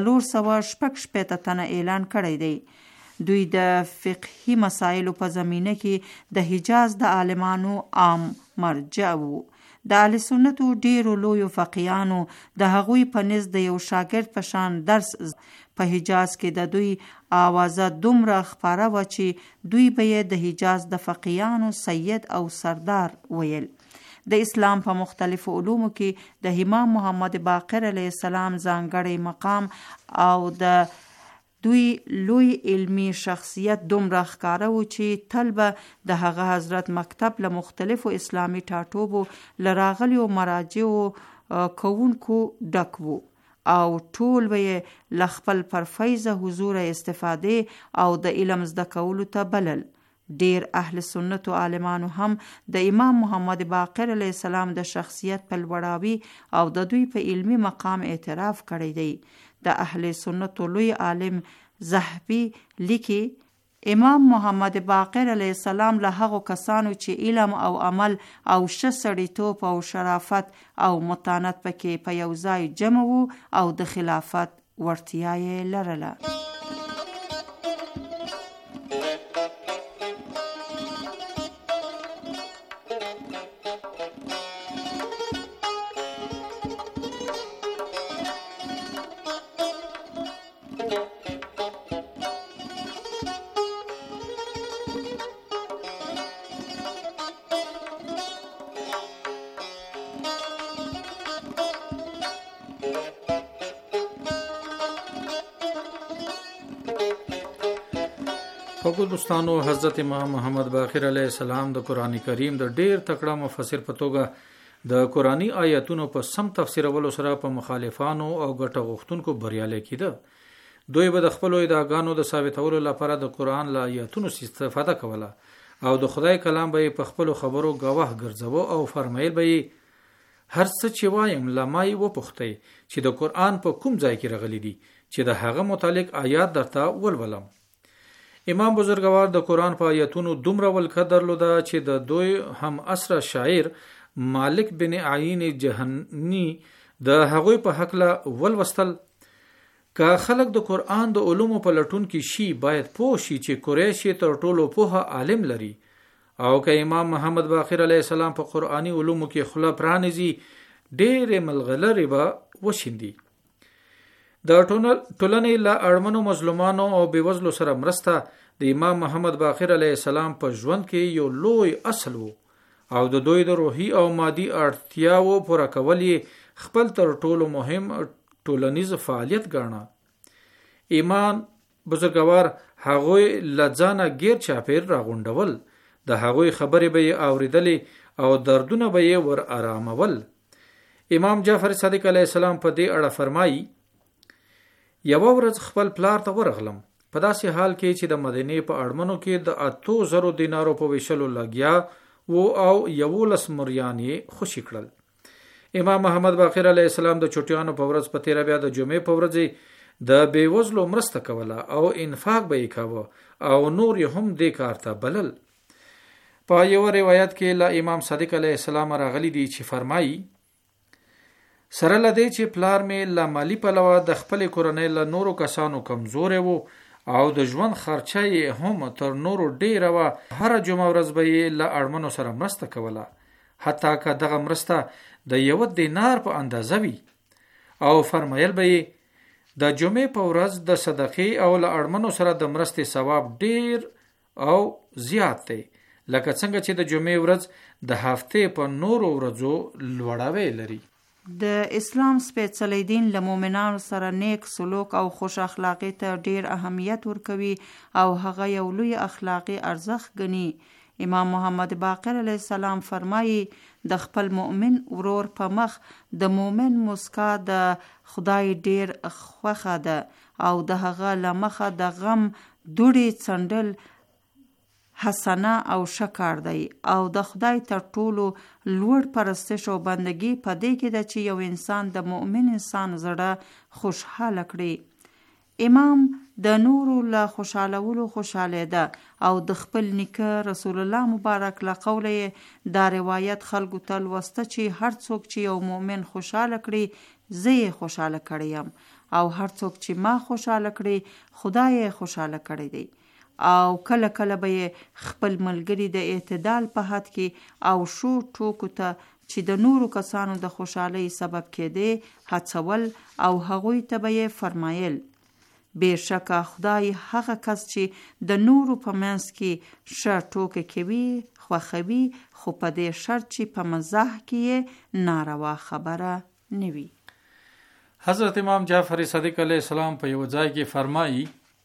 466 تنه اعلان کړی دی. دوی د فقهي مسایلو په زمینه کې د حجاز د عالمانو عام مرجع وو. د اهل سنتو ډیرو لویو فقیهانو د هغوی په نزد د یو شاګرد په شان درس په حجاز کې د دوی آوازه دومره خپاره و چې دوی به یې د حجاز د فقیهانو سید او سردار ویل. د اسلام په مختلفو علومو کې د امام محمد باقر علیه السلام ځانګړی مقام او د دوی لوی علمی شخصیت دومره ښکاره و چې تل به د هغه حضرت مکتب له مختلفو اسلامي ټاټوبو له راغلیو مراجعو کوونکو ډک وو او ټول به یې له خپل پرفیضه حضور استفادې او د علم زده کولو ته بلل. ډیر اهل سنت و عالمانو هم د امام محمد باقر علیه السلام د شخصیت په لوړاوي او د دوی په علمی مقام اعتراف کړی دی. د اهل سنت لوی عالم زهبي لیکي امام محمد باقر علیه السلام له هغو کسانو چې علم او عمل او ښه سړیتوب او شرافت او متانت پکې په یو ځای جمع وو او د خلافت وړتیا یې لرله. فقود دوستانو، حضرت امام محمد باقر علیه السلام د قرآن کریم د ډیر تکړه مفسر په توګه د قرآنی آیاتونو په سم تفسیرولو سره په مخالفانو او ګټه غوښتونکو بریالي کیده. دوی به د خپلو ادعاګانو د ثابتولو لپاره د قرآن له آیاتونو استفاده کوله او د خدای کلام به په خپلو خبرو گواه ګرځاوه او فرمایل به هر څه چې وایم لمای وپوښتئ چې د قرآن په کوم ځای کې راغلي دي چې د هغه متعلق آیات درته ولولم. امام بزرګوار د قرآن په آیاتونو دومره ولکه درلوده چې د دوی هم عصر شاعر مالک بن عین جهنی د هغوی په حقله ولوستل. که خلک د قرآن د علومو په لټون کې شي باید پوه شي چې قریش تر ټولو پوهه عالم لري او که امام محمد باقر علیه السلام په قرآنی علومو کې خوله پرانیزي ډېرې ملغلرې به وشیندي. د ټولنې له اړمنو مظلومانو او بېوزلو سره مرسته د امام محمد باقر علیه السلام په ژوند کې یو لوی اصل وو او د دوی د روحي او مادي اړتیاو پوره کول یې خپل تر ټولو مهم ټولنیز فعالیت ګاڼه. ایمان بزرګوار هغوی له ځانه غیر چاپیر راغونډول، د هغوی خبرې به یې اورېدلې او دردونه به یې ور آرامول. امام جعفر صادق علیه السلام په دې اړه فرمایي یوه ورځ خپل پلار ته ورغلم، په داسې حال کې چې د مدینې په اړمنو کې د 8,000 دینارو په ویشلو لګیا و او 11 مریان یې خوشي کړل. امام محمد باقر علیه السلام د چټیانو په ورځ په تیره بیا د جمعې په ورځ د بیوزلو مرسته کوله او انفاق به یې کاوه او نور یې هم دې کار ته بلل. په یو روایت کې له امام صادق علیه السلام راغلی دی چې فرمایي سره لدی چې پلار مې له مالی پلوه د خپل کورنۍ له نورو کسانو کمزورې وو او د ژوند خرچه یې هم تر نورو ډیره وه. هره جمعه ورځ به یې له اړمنو سره مرسته کوله، حتی که دغه مرسته د 1 دینار په اندازه وي، او فرمایل به یې د جمعې په ورځ د صدقې او له اړمنو سره د مرستې ثواب ډیر او زیات دی، لکه څنګه چې د جمعې ورځ د هفتې په نورو ورځو لوړاوی لري. د اسلام سپېڅلی دین له مؤمنانو سره نیک سلوک او خوش اخلاقی ته ډیر اهمیت ورکوي او هغه یو لوی اخلاقی ارزښت ګڼي. امام محمد باقر علیه السلام فرمایي د خپل مؤمن ورور په مخ د مؤمن مسکا د خدای ډیر خوښه ده او د هغه له مخه د غم دوړې څنډل حسنه او شکر دی او د خدای تر ټولو لوړ پرستش او بندگی په دې کې ده چې یو انسان د مؤمن انسان زړه خوشحاله کړي. امام د نورو له خوشحالولو خوشحاله ده او د خپل نیکه رسول الله مبارک له قوله دا روایت خلکو ته لوسته چې هر څوک چې یو مؤمن خوشحاله کړي زه یې خوشحاله کړی یم او هر څوک چې ما خوشحاله کړي خدای یې خوشحاله کړی دی. او کله کله به خپل ملګری د اعتدال په حد کې او شو ټوکو ته چې د نورو کسانو د خوشحالۍ سبب کېده هڅول او هغوی ته به فرمایل بېشکه خدای هغه کس چې د نورو په منځ کې ښه ټوکې کوي خوښوي، خو په دې شرط چې په مزاح کې ناروا خبره نه وي. حضرت امام جعفر صادق علیه السلام په یو ځای کې فرمایي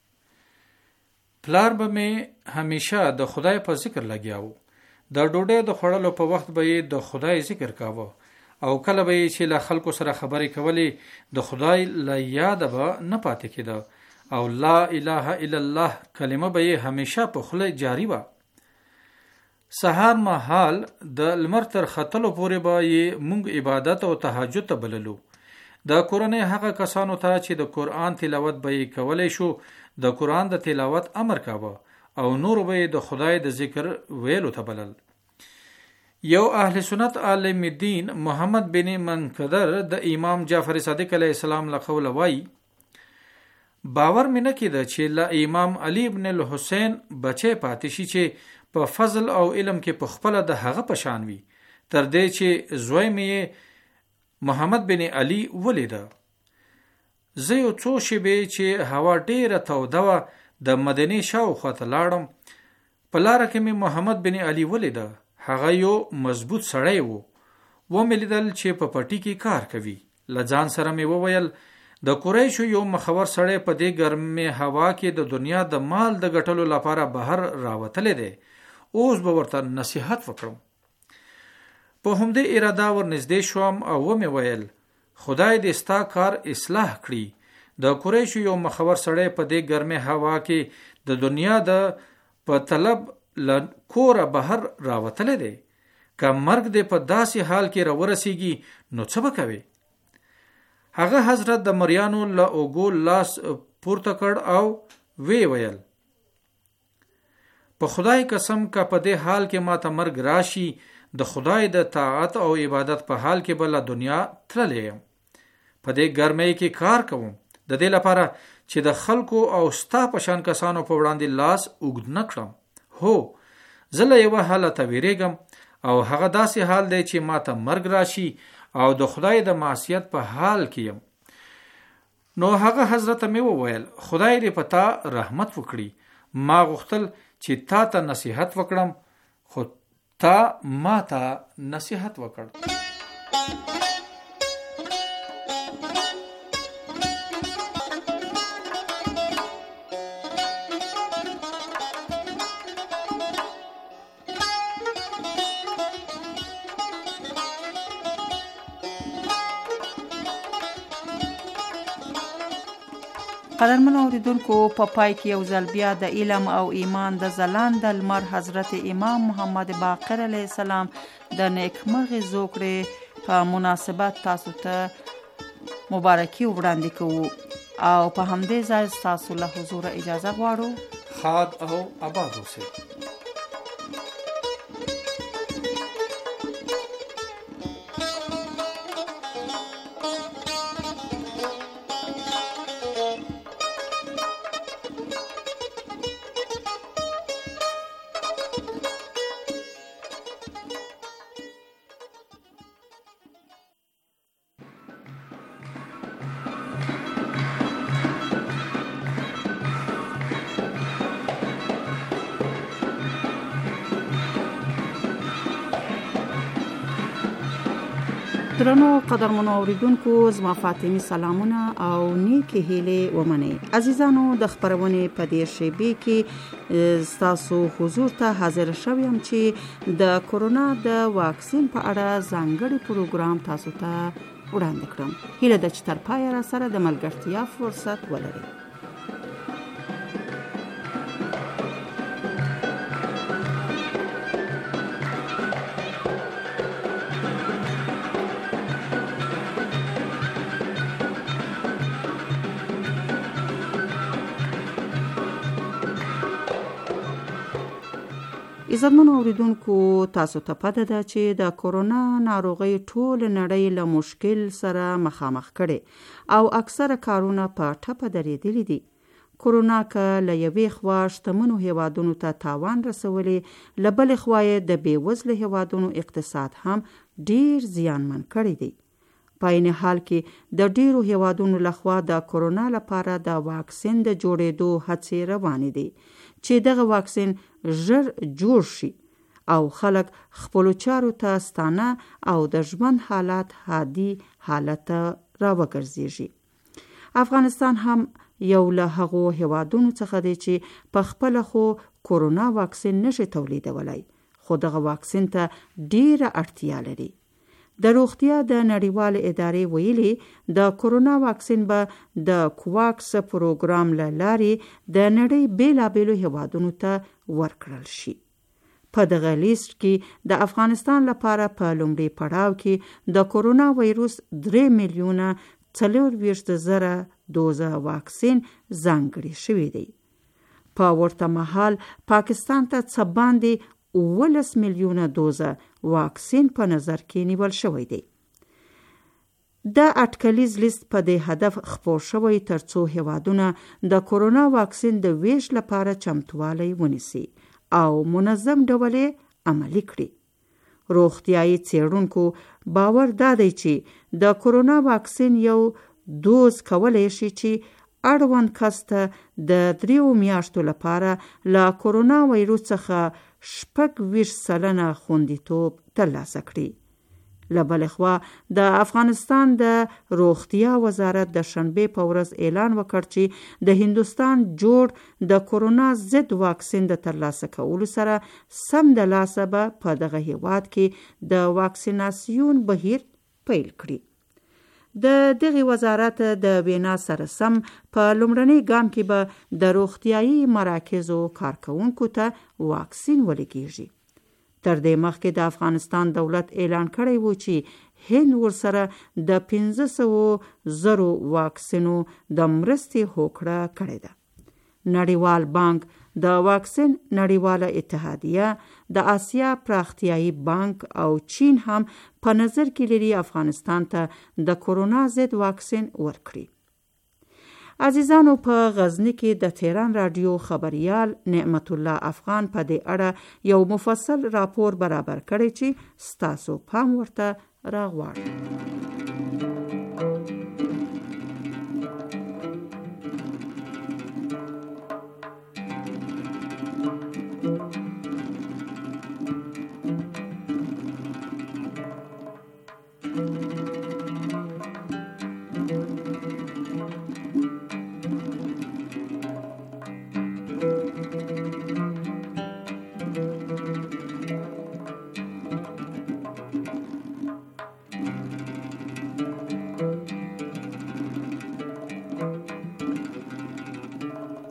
پلار به مې همیشه د خدای په ذکر لګیاو، د ډوډۍ د خوړلو په وخت به یې د خدای ذکر کاوه او کله به یې چې له خلکو سره خبرې کولې د خدای له یاده به نه پاتې کېده او لا اله الا الله کلمه به یې همیشه په خوله جاری وه. سهار مهال د لمر تر ختلو پورې به یې مونږ عبادت او تهجد ته بللو. د کورنۍ هغه کسانو ته چې د قرآن تلاوت به یې کولی شو د قرآن د تلاوت امر کاوه او نور به د خدای د ذکر ویلو ته بلل. یو اهل سنت عالم دین محمد بن منکدر د امام جعفر صادق علیه السلام له قوله وایي باور مې نه کېده چې له امام علی ابن الحسین بچی پاتې شي چې په فضل او علم کې په خپله د هغه په شان وي، تر دې چې زوی مې محمد بن علی ولیده. زه یو څو شېبې چې هوا ډیره توده وه د مدینې شاوخوا ته لاړم. په لاره کې مې محمد بن علی ولیده، هغه یو مضبوط سړی و. ومې لیدل چې په پټي کې کار کوي. له ځان سره مې وویل د قریشو یو مخور سړی په دې ګرمې هوا کې د دنیا د مال د ګټلو لپاره بهر راوتلی دی، اوس به ورته نصیحت وکړم. په همدې اراده ورنږدې شوم او ومې ویل خدای دې ستا کار اصلاح کړي. د قریشو یو مخور سړی په دې ګرمې هوا کې د دنیا د په طلب له کوره بهر راوتلی دی، که مرګ دې په داسې حال کې راورسیږي نو څه به کوي؟ هغه حضرت د مریانو له اوږو لاس پورته کړ او وی ویل په خدای قسم که په دې حال کې ماته مرګ راشي د خدای د طاعت او عبادت په حال کې بل دنیا تللی یم. په دې ګرمۍ کې کار کوم د دې لپاره چې د خلکو او ستا په شان کسانو په وړاندې لاس اوږد نه کړم. هو زه له یوه حالته ویریږم او هغه داسې حال دی چې ماته مرګ راشي او د خدای د معصیت په حال کې یم. نو هغه حضرت مې وویل خدای دې په تا رحمت وکړي. ما غوښتل چې تا ته نصیحت وکړم خو تا ما ته نصیحت وکړ. قدرمن اوریدونکو په پای کې یو ځل بیا د علم او ایمان د ځلانده لمر حضرت امام محمد باقر علیه السلام د نیکمرغۍ زوکړې په مناسبت تاسو ته مبارکي وړاندې کوو او په همدې ځای تاسو له حضور اجازه غواړو. خاد او آباد اوسئ. درنو قدرمنو اوریدونکو، زما فاطمی سلامونه او نیکی هیله ومنئ. عزیزانو، د خبرونې په دې شیبې کې ستاسو حضور ته حاضر شوم چې د کورونا د واکسین په اړه ځانګړي پروګرام تاسو ته وړاندې کړم. هیله ده چې تر پایه را سره د ملګرتیا فرصت ولرئ. عزتمنو اوریدونکو، تاسو ته پته ده چې د کورونا ناروغي ټول نړۍ له مشکل سره مخامخ کړي او اکثره کارونه په ټپه درېدلي دي. کورونا که له یوې خوا شتمنو هیوادونو ته تاوان رسولی، له بلې خوا یې د بېوزلو هیوادونو اقتصاد هم ډیر زیانمن کړی دی. په عین حال کې د ډیرو هیوادونو لخوا د کورونا لپاره د واکسین د جوړېدو هڅې روانې دي چې دغه واکسین ژر جوړ شي او خلک خپلو چارو ته ستانه او د ژوند حالات عادي حالت را وګرځېږي. افغانستان هم یو له هغو هیوادونو څخه دی چې په خپله خو کورونا واکسین نشي تولیدولی، خو دغه واکسین ته ډیره اړتیا لري. د روغتیا د نړیوال ادارې ویلي د کورونا واکسین به د کوواکس پروګرام له لارې د نړۍ بیلابیلو هیوادونو ته ورکړل شي. په دغه لیست کې د افغانستان لپاره په لومړي پړاو کې د کورونا وایروس 3 میلیونه 4,000 دوزه واکسین ځانګړي شوی دی. په ورته مهال پاکستان ته څه باندې 19 میلیونه دوزه واکسین په نظر کې نیول شوی دی. د اټکلیز لیست په دې هدف خپور شوی ترڅو هیوادونه د کورونا واکسین د ویش لپاره چمتوالی ونیسي او منظم ډول عملی کړي. روغتیايي څېړونکو باور دادی چې د کورونا واکسین یو دوز کولای شي چې اړوند کس ته د 3 میاشتو لپاره له کورونا وایروس څخه 26% خوندیتوب ترلاسه کړي. له بلې خوا د افغانستان د روغتیا وزارت د شنبې په ورځ اعلان وکړ چې د هندوستان جوړ د کورونا ضد واکسین د ترلاسه کولو سره سمدلاسه به په دغه هیواد کې د واکسیناسیون بهیر پیل کړي. د دغه وزارت د وینا سره سم په لومړني ګام کې به د روغتیايي مراکزو کارکونکو ته واکسین ولګیږي. تر دې مخکې د افغانستان دولت اعلان کړی و چې هند ورسره د 500,000 واکسینو د مرستې هوکړه کړې ده. نړیوال بانک، د واکسین نړیواله اتحادیه، د آسیا پراختیايي بانک او چین هم په نظر کې لري افغانستان ته د کورونا ضد واکسین ورکړي. عزیزانو، په غزنی کې د تهران رادیو خبریال نعمت الله افغان په دې اړه یو مفصل راپور برابر کړی چې ستاسو پام ورته راغواړي.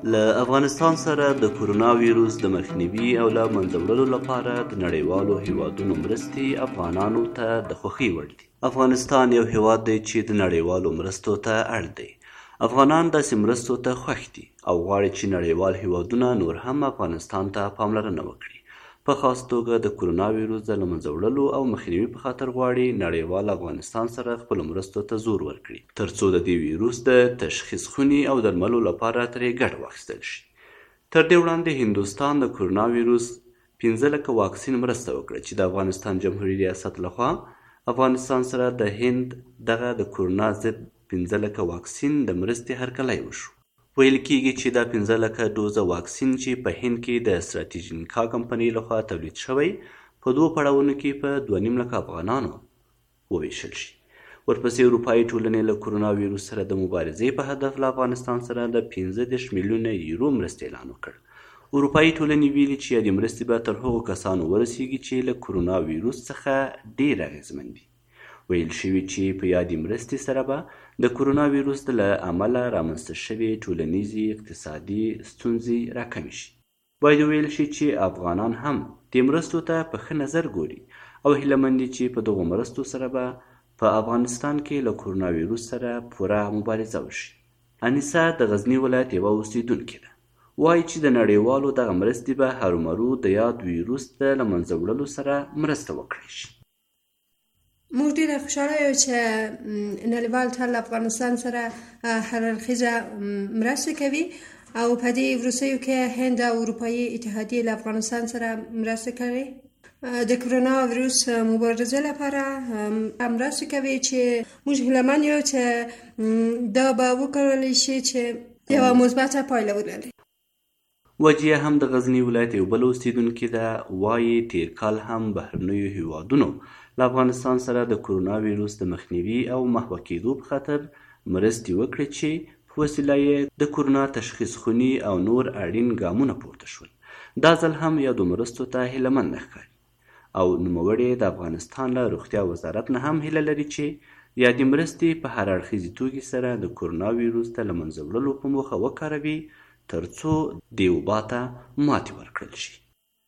له افغانستان سره د کورونا ویروس د مخنیوي او له منځه وړلو لپاره د نړیوالو هیوادونو مرستې افغانانو ته د خوښۍ وړ دي. افغانستان یو هیواد دی چې د نړیوالو مرستو ته اړ دی. افغانان داسې مرستو ته خوښ دي او غواړي چې نړیوال هیوادونه نور هم افغانستان ته پاملرنه وکړي. په خاص توګه د کورونا ویروس د له منځه وړلو او مخنیوي په خاطر غواړي نړیوال افغانستان سره خپلو مرستو ته زور ورکړي ترڅو د دې ویروس د تشخیص خونې او درملو لپاره ترې ګټه واخیستل شي. تر دې وړاندې هندوستان د کورونا ویروس 15 لکه واکسین مرسته وکړه چې د افغانستان جمهوریت ریاست لخوا افغانستان سره د هند دغه د کورونا ضد 15 لکه واکسین د مرستې هرکلی وشو. ویل کېږي چې دا 15 لکه ډوزه واکسین چې په هند کې د ستراتیژیکا کمپنۍ لخوا تولید شوی په 2 پړاوونو کې په 2.5 لکه افغانانو وویشل شي. ورپسې اروپایي ټولنې له کورونا ویروس سره د مبارزې په هدف له افغانستان سره د 15 میلیونه یورو مرستې اعلان وکړ. اروپایي ټولنې ویلي چې یادې مرستې به تر هغو کسانو ورسیږي چې له کورونا ویروس څخه ډېر اغېزمن دي. ویل شوي چې په یادې مرستې سره به د کورونا ویروس له امله رامنځته شوې ټولنیزې اقتصادي ستونزې راکمې شي. باید وویل شي چې افغانان هم دې مرستو ته په ښه نظر ګوري او هیله مند دي چې په دغو مرستو سره به په افغانستان کې له کورونا ویروس سره پوره مبارزه وشي. انیسه د غزني ولایت یوه اوسیدونکې ده. وایي چې د نړیوالو دغه مرستې به هرومرو د یاد ویروس د له منځه وړلو سره مرسته وکړی شي. موږ ډېره خوشحاله یو چې نړیوال ټول افغانستان سره هر اړخیزه مرسته کوي او په دې وروستیو کې هند او اروپایي اتحادیې له افغانستان سره مرسته کوي. د کورونا ویروس مبارزې لپاره مرسته کوي چې موږ هیلهمن یو چې دا به وکړلی شي چې یوه مثبته پایله ولري. وجیه هم د غزني ولایت یو بل اوسیدونکې ده. وایي تیر کال هم بهرنیو هیوادونو له افغانستان سره د کورونا ویروس د مخنیوي او محوه کېدو په خاطر مرستې وکړې چې په وسیله یې د کورونا تشخیص خونې او نور اړین ګامونه پورته شول. دا ځل هم یادو مرستو ته هیلهمند ښکاري او نوموړی د افغانستان له روغتیا وزارت نه هم هیله لري چې یادې مرستې په هر اړخیزې توګې سره د کورونا ویروس ته له منځه وړلو په موخه وکاروي ترڅو دې وبا ته ماتې ورکړل شي.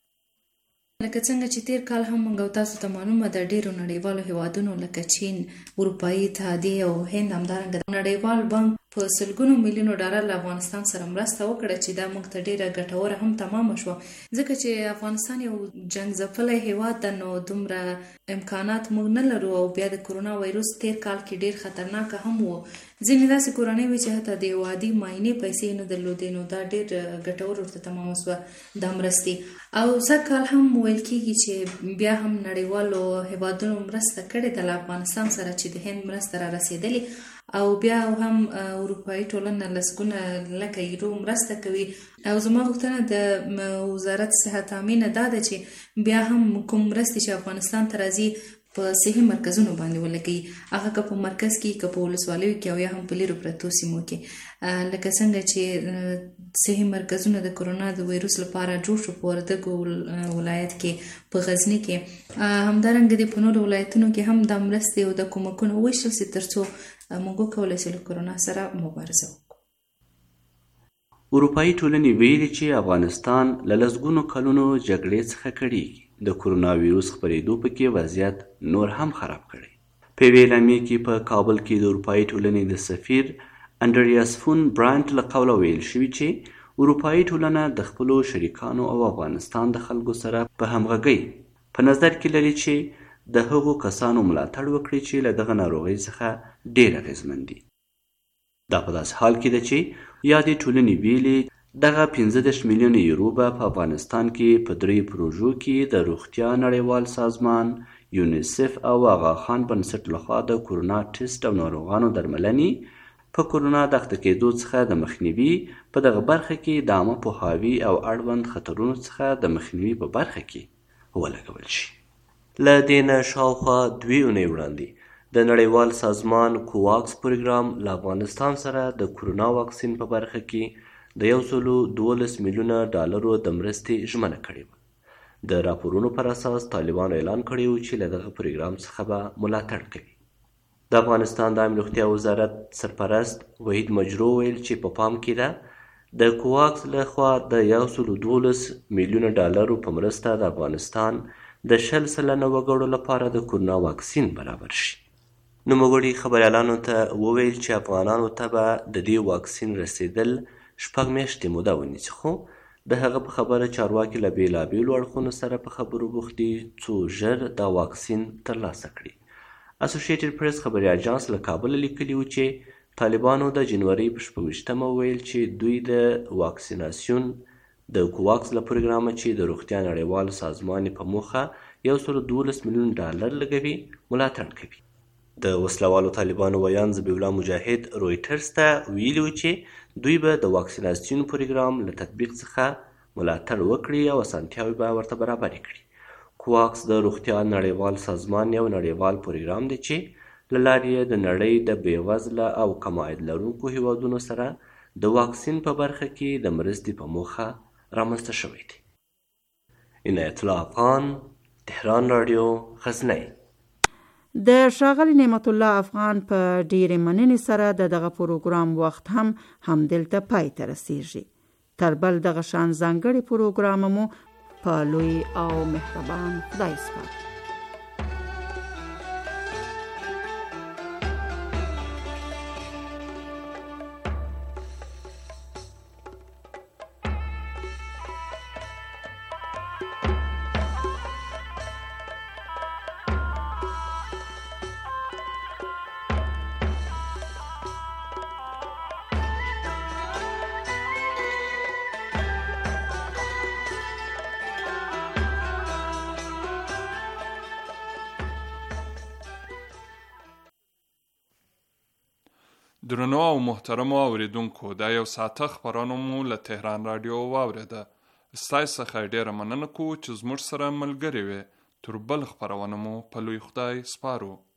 لکه څنګه چې تیر کال هم موږ تاسو ته معلومه ده ډیرو نړیوالو هیوادونو لکه چین، اروپایي اتحادیې او هند همدارنګه نړیوال بانک په سلګونو میلیونو ډالر له افغانستان سره مرسته وکړه چې دا موږ ته ډیره ګټوره هم تمامه شوه ځکه چې افغانستان یو جنګ ځپلی هیواد ده نو دومره امکانات موږ نه لرو او بیا د کورونا ویروس تیر کال کې ډیر خطرناکه هم و. ځینې داسې کورنۍ وي چې حتی د یو عادي معاینې پیسې نه درلودې نو دا ډیر ګټور ورته تمامه شوه دا مرستې. او سږ کال هم ویل کېږي چې بیا هم نړیوالو هیوادونو مرسته کړې ده له افغانستان سره چې د هند مرسته را رسېدلې او بیا هم اروپایي ټولنه لسګونه لکه یورو مرسته کوي. او زما غوښتنه د وزارت صحت عامه دا ده چې بیا هم کوم مرستې چې افغانستان ته راځي په صحي مرکزونو باندې ولګي، هغه که په مرکز کې که په ولسوالیو کې او یا هم په لیرو پرتو سیمو کې لکه څنګه چې صحي مرکزونه د کورونا د ویروس لپاره جوړ شو په وردګو ولایت کې، په غزني کې، همدارنګه د په نورو ولایتونو کې هم د مرستې او د کومکونو ویشل سي ترڅو موږ وکولی شو له کورونا سره مبارزه وکړو. اروپایي ټولنې ویلي چې افغانستان له لسګونو کلونو جګړې څخه کړېږي. د کورونا ویروس خپرېدو پکې وضعیت نور هم خراب کړی. په یوې اعلامیې کې په کابل کې د اروپایي ټولنې د سفیر انډریاس فون برانټ له قوله ویل شوي چې اروپایي ټولنه د خپلو شریکانو او افغانستان د خلکو سره په همغږۍ په نظر کې لري چې د هغو کسانو ملاتړ وکړي چې له دغه ناروغۍ څخه ډېر اغېزمن دي. دا په داسې حال کې ده چې یادې ټولنې ویلي دغه 15 میلیونه یورو به په افغانستان کې په 3 پروژو کې د روغتیا نړیوال سازمان، یونیسف او آغا خان بنسټ لخوا د کورونا ټیسټ او ناروغانو درملنې په کورونا د اخته کېدو څخه د مخنیوي په دغه برخه کې د عامه پوهاوي او اړوند خطرونو څخه د مخنیوي په برخه کې ولګول شي. له دې نه شاوخوا 2 اونۍ وړاندې د نړیوال سازمان کوواکس پروګرام له افغانستان سره د کورونا واکسین په برخه کې د 112 میلیونه ډالرو د مرستې ژمنه کړې وه. د راپورونو پر اساس طالبانو اعلان کړی و چې له دغه پروګرام څخه به ملاتړ کوي. د افغانستان د عامه روغتیا وزارت سرپرست وحید مجرو ویل چې په پام کې ده د کوواکس له خوا د 112 میلیونه ډالرو په مرسته د افغانستان د 20 سلنه وګړو لپاره د کورونا واکسین برابر شي. نوموړي خبریالانو ته وویل چې افغانانو ته به د دې واکسین رسیدل 6 میاشتې موده ونیسي، خو د هغه په خبره چارواکي له بېلابېلو اړخونو سره په خبرو بوخت دي څو ژر دا واکسین ترلاسه کړي. اسوسییټډ پریس خبري اژانس له کابل لیکلي و چې طالبانو د جنوري په 26مه ویل چې دوی د واکسیناسیون د کوواکس له پروګرامه چې د روغتیا نړیوال سازمان په موخه 112 میلیون ډالر لګوي ملاتړ کوي. د وسلوالو طالبانو ویان ذبیح الله مجاهد رویټرز ته ویلي و چې دوی به د واکسیناسیون پروګرام له تطبیق څخه ملاتړ وکړي او اسانتیاوې به ورته برابرې کړي. کوواکس د روغتیا نړیوال سازمان یو نړیوال پروګرام دی چې له لارې یې د نړۍ د بېوزله او کم عاید لرونکو هیوادونو سره د واکسین په برخه کې د مرستې په موخه رامنځته شوی دی. عنایت الله افغان، تهران رادیو، غزنی. د ښاغلي نعمت الله افغان په ډېرې مننې سره دغه پروګرام وخت هم همدلته پای ته رسیږي. تر بل دغه شان ځانګړي پروګرام مو په لوی او مهربان خدای سپارو. درنو او محترمو اوریدونکو، دا یو ساعته خبرونه مو له تهران رادیو واورېده. ستاسو څخه ډېره مننه کوو چې زموږ سره ملګري وې. تر بل خبرونه مو په لوی خدای سپارو.